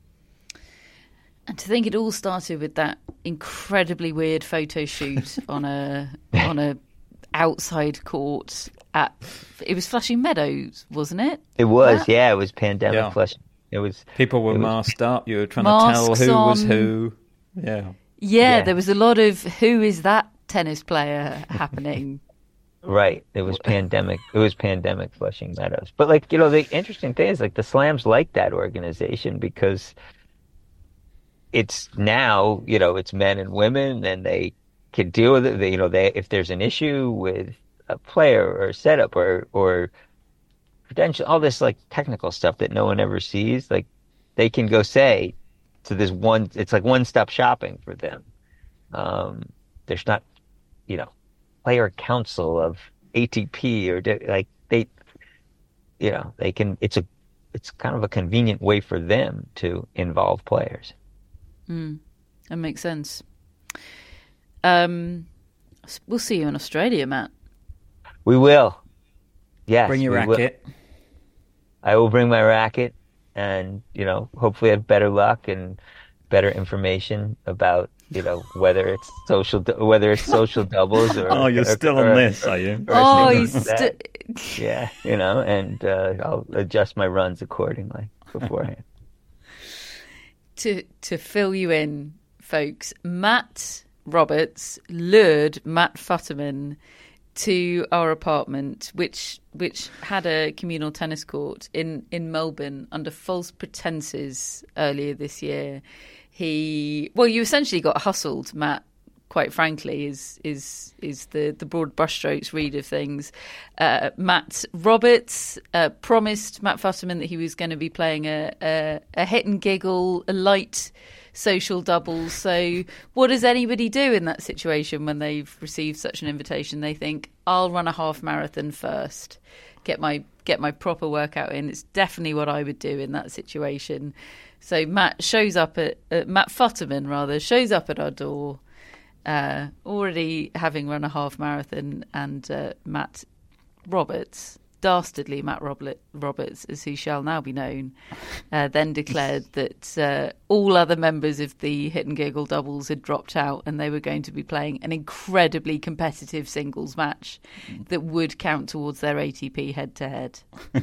And to think it all started with that incredibly weird photo shoot on a on a outside court at, it was Flushing Meadows, wasn't it? It was, that? yeah. It was pandemic Yeah. Flushing. It was people were was, masked up. You were trying to tell who on. was who. Yeah. yeah, Yeah. there was a lot of who is that tennis player happening. Right. It was pandemic. It was pandemic Flushing Meadows. But, like, you know, the interesting thing is, like, the Slams like that organization because it's now, you know, it's men and women, and they can deal with it. They, you know, they if there's an issue with a player or a setup or or credential, all this, like, technical stuff that no one ever sees, like, they can go say to this one, it's like one-stop shopping for them. Um, there's not, you know, player council of A T P or like they, you know, they can, it's a, it's kind of a convenient way for them to involve players. Mm, that makes sense. Um, we'll see you in Australia, Matt. We will. Yes. Bring your we racket. Will. I will bring my racket, and, you know, hopefully have better luck and better information about, you know, whether it's social whether it's social doubles or oh, you're or, still or, on this, are you? Oh, you st- yeah, you know, and uh, I'll adjust my runs accordingly beforehand. to to fill you in, folks, Matt Roberts lured Matt Futterman to our apartment, which which had a communal tennis court in, in Melbourne under false pretenses earlier this year. He, well, you essentially got hustled, Matt, quite frankly, is is is the, the broad brushstrokes read of things. Uh, Matt Roberts uh, promised Matt Futterman that he was going to be playing a, a, a hit and giggle, a light social doubles. So what does anybody do in that situation when they've received such an invitation? They think, I'll run a half marathon first, get my get my proper workout in. It's definitely what I would do in that situation. So Matt shows up at uh, Matt Futterman rather shows up at our door, uh, already having run a half marathon, and uh, Matt Roberts, dastardly Matt Roblet, Roberts, as he shall now be known, uh, then declared that uh, all other members of the Hit and Giggle doubles had dropped out and they were going to be playing an incredibly competitive singles match that would count towards their A T P head-to-head.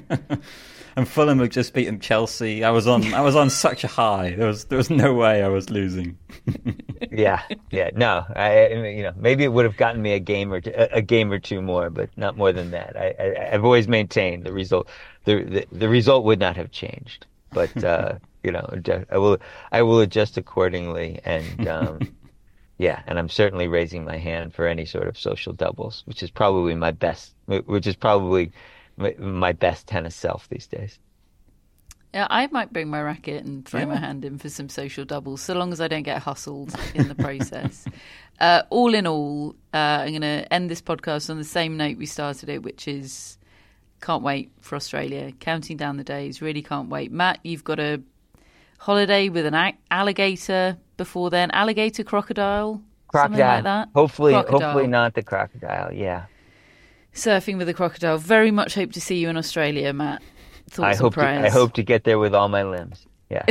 And Fulham had just beaten Chelsea. I was on I was on such a high. There was there was no way I was losing. yeah, yeah, no. I, you know, maybe it would have gotten me a game or two, a game or two more, but not more than that. I, I, I've always maintained the result. The, the the result would not have changed, but uh, you know, I will I will adjust accordingly, and um, yeah, and I'm certainly raising my hand for any sort of social doubles, which is probably my best, which is probably my, my best tennis self these days. Yeah, I might bring my racket and throw yeah. my hand in for some social doubles, so long as I don't get hustled in the process. uh, all in all, uh, I'm going to end this podcast on the same note we started it, which is can't wait for Australia. Counting down the days, really can't wait. Matt, you've got a holiday with an a- alligator before then. Alligator, crocodile, crocodile. Something like that. Hopefully, crocodile. hopefully not the crocodile. Yeah. Surfing with a crocodile. Very much hope to see you in Australia, Matt. Thoughts I hope. and prayers. To, I hope to get there with all my limbs. Yeah.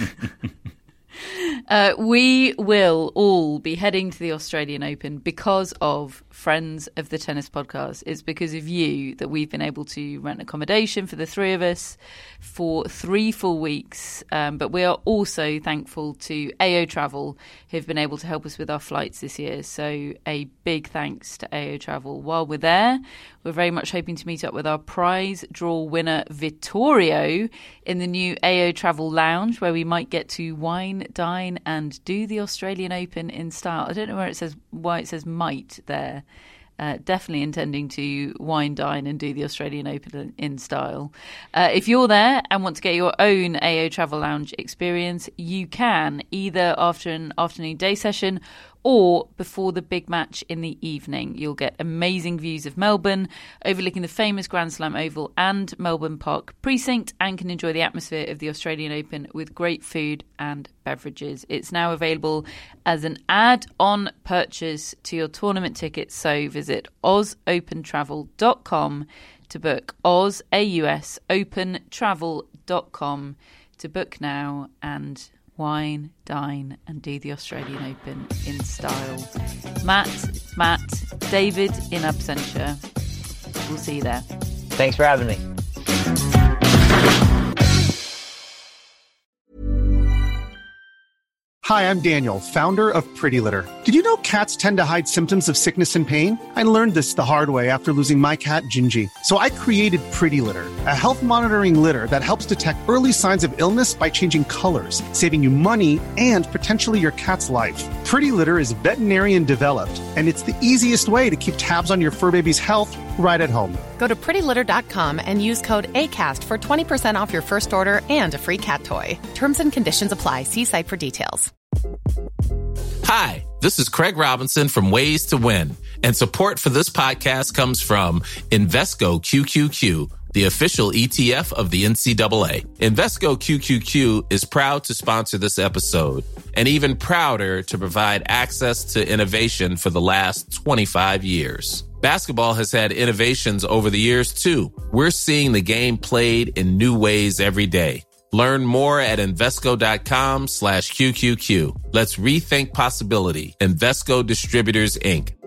Uh, we will all be heading to the Australian Open because of friends of the Tennis Podcast. It's because of you that we've been able to rent accommodation for the three of us for three full weeks. Um, but we are also thankful to A O Travel, who've been able to help us with our flights this year. So a big thanks to A O Travel. While we're there, we're very much hoping to meet up with our prize draw winner, Vittorio, in the new A O Travel Lounge, where we might get to wine, dine, and do the Australian Open in style. I don't know where it says why it says might there. Uh, definitely intending to wine, dine, and do the Australian Open in style. Uh, if you're there and want to get your own A O Travel Lounge experience, you can either after an afternoon day session or before the big match in the evening. You'll get amazing views of Melbourne, overlooking the famous Grand Slam Oval and Melbourne Park Precinct, and can enjoy the atmosphere of the Australian Open with great food and beverages. It's now available as an add-on purchase to your tournament tickets, so visit oz open travel dot com to book. Oz, A U S, open travel dot com to book now and wine, dine, and do the Australian Open in style. Matt, Matt, David in absentia. We'll see you there. Thanks for having me. Hi, I'm Daniel, founder of Pretty Litter. Did you know cats tend to hide symptoms of sickness and pain? I learned this the hard way after losing my cat, Gingy. So I created Pretty Litter, a health monitoring litter that helps detect early signs of illness by changing colors, saving you money and potentially your cat's life. Pretty Litter is veterinarian developed, and it's the easiest way to keep tabs on your fur baby's health right at home. Go to pretty litter dot com and use code ACAST for twenty percent off your first order and a free cat toy. Terms and conditions apply. See site for details. Hi, this is Craig Robinson from Ways to Win, and support for this podcast comes from Invesco Q Q Q, the official E T F of the N C double A. Invesco Q Q Q is proud to sponsor this episode, and even prouder to provide access to innovation for the last twenty-five years. Basketball has had innovations over the years, too. We're seeing the game played in new ways every day. Learn more at Invesco.com slash QQQ. Let's rethink possibility. Invesco Distributors, Incorporated.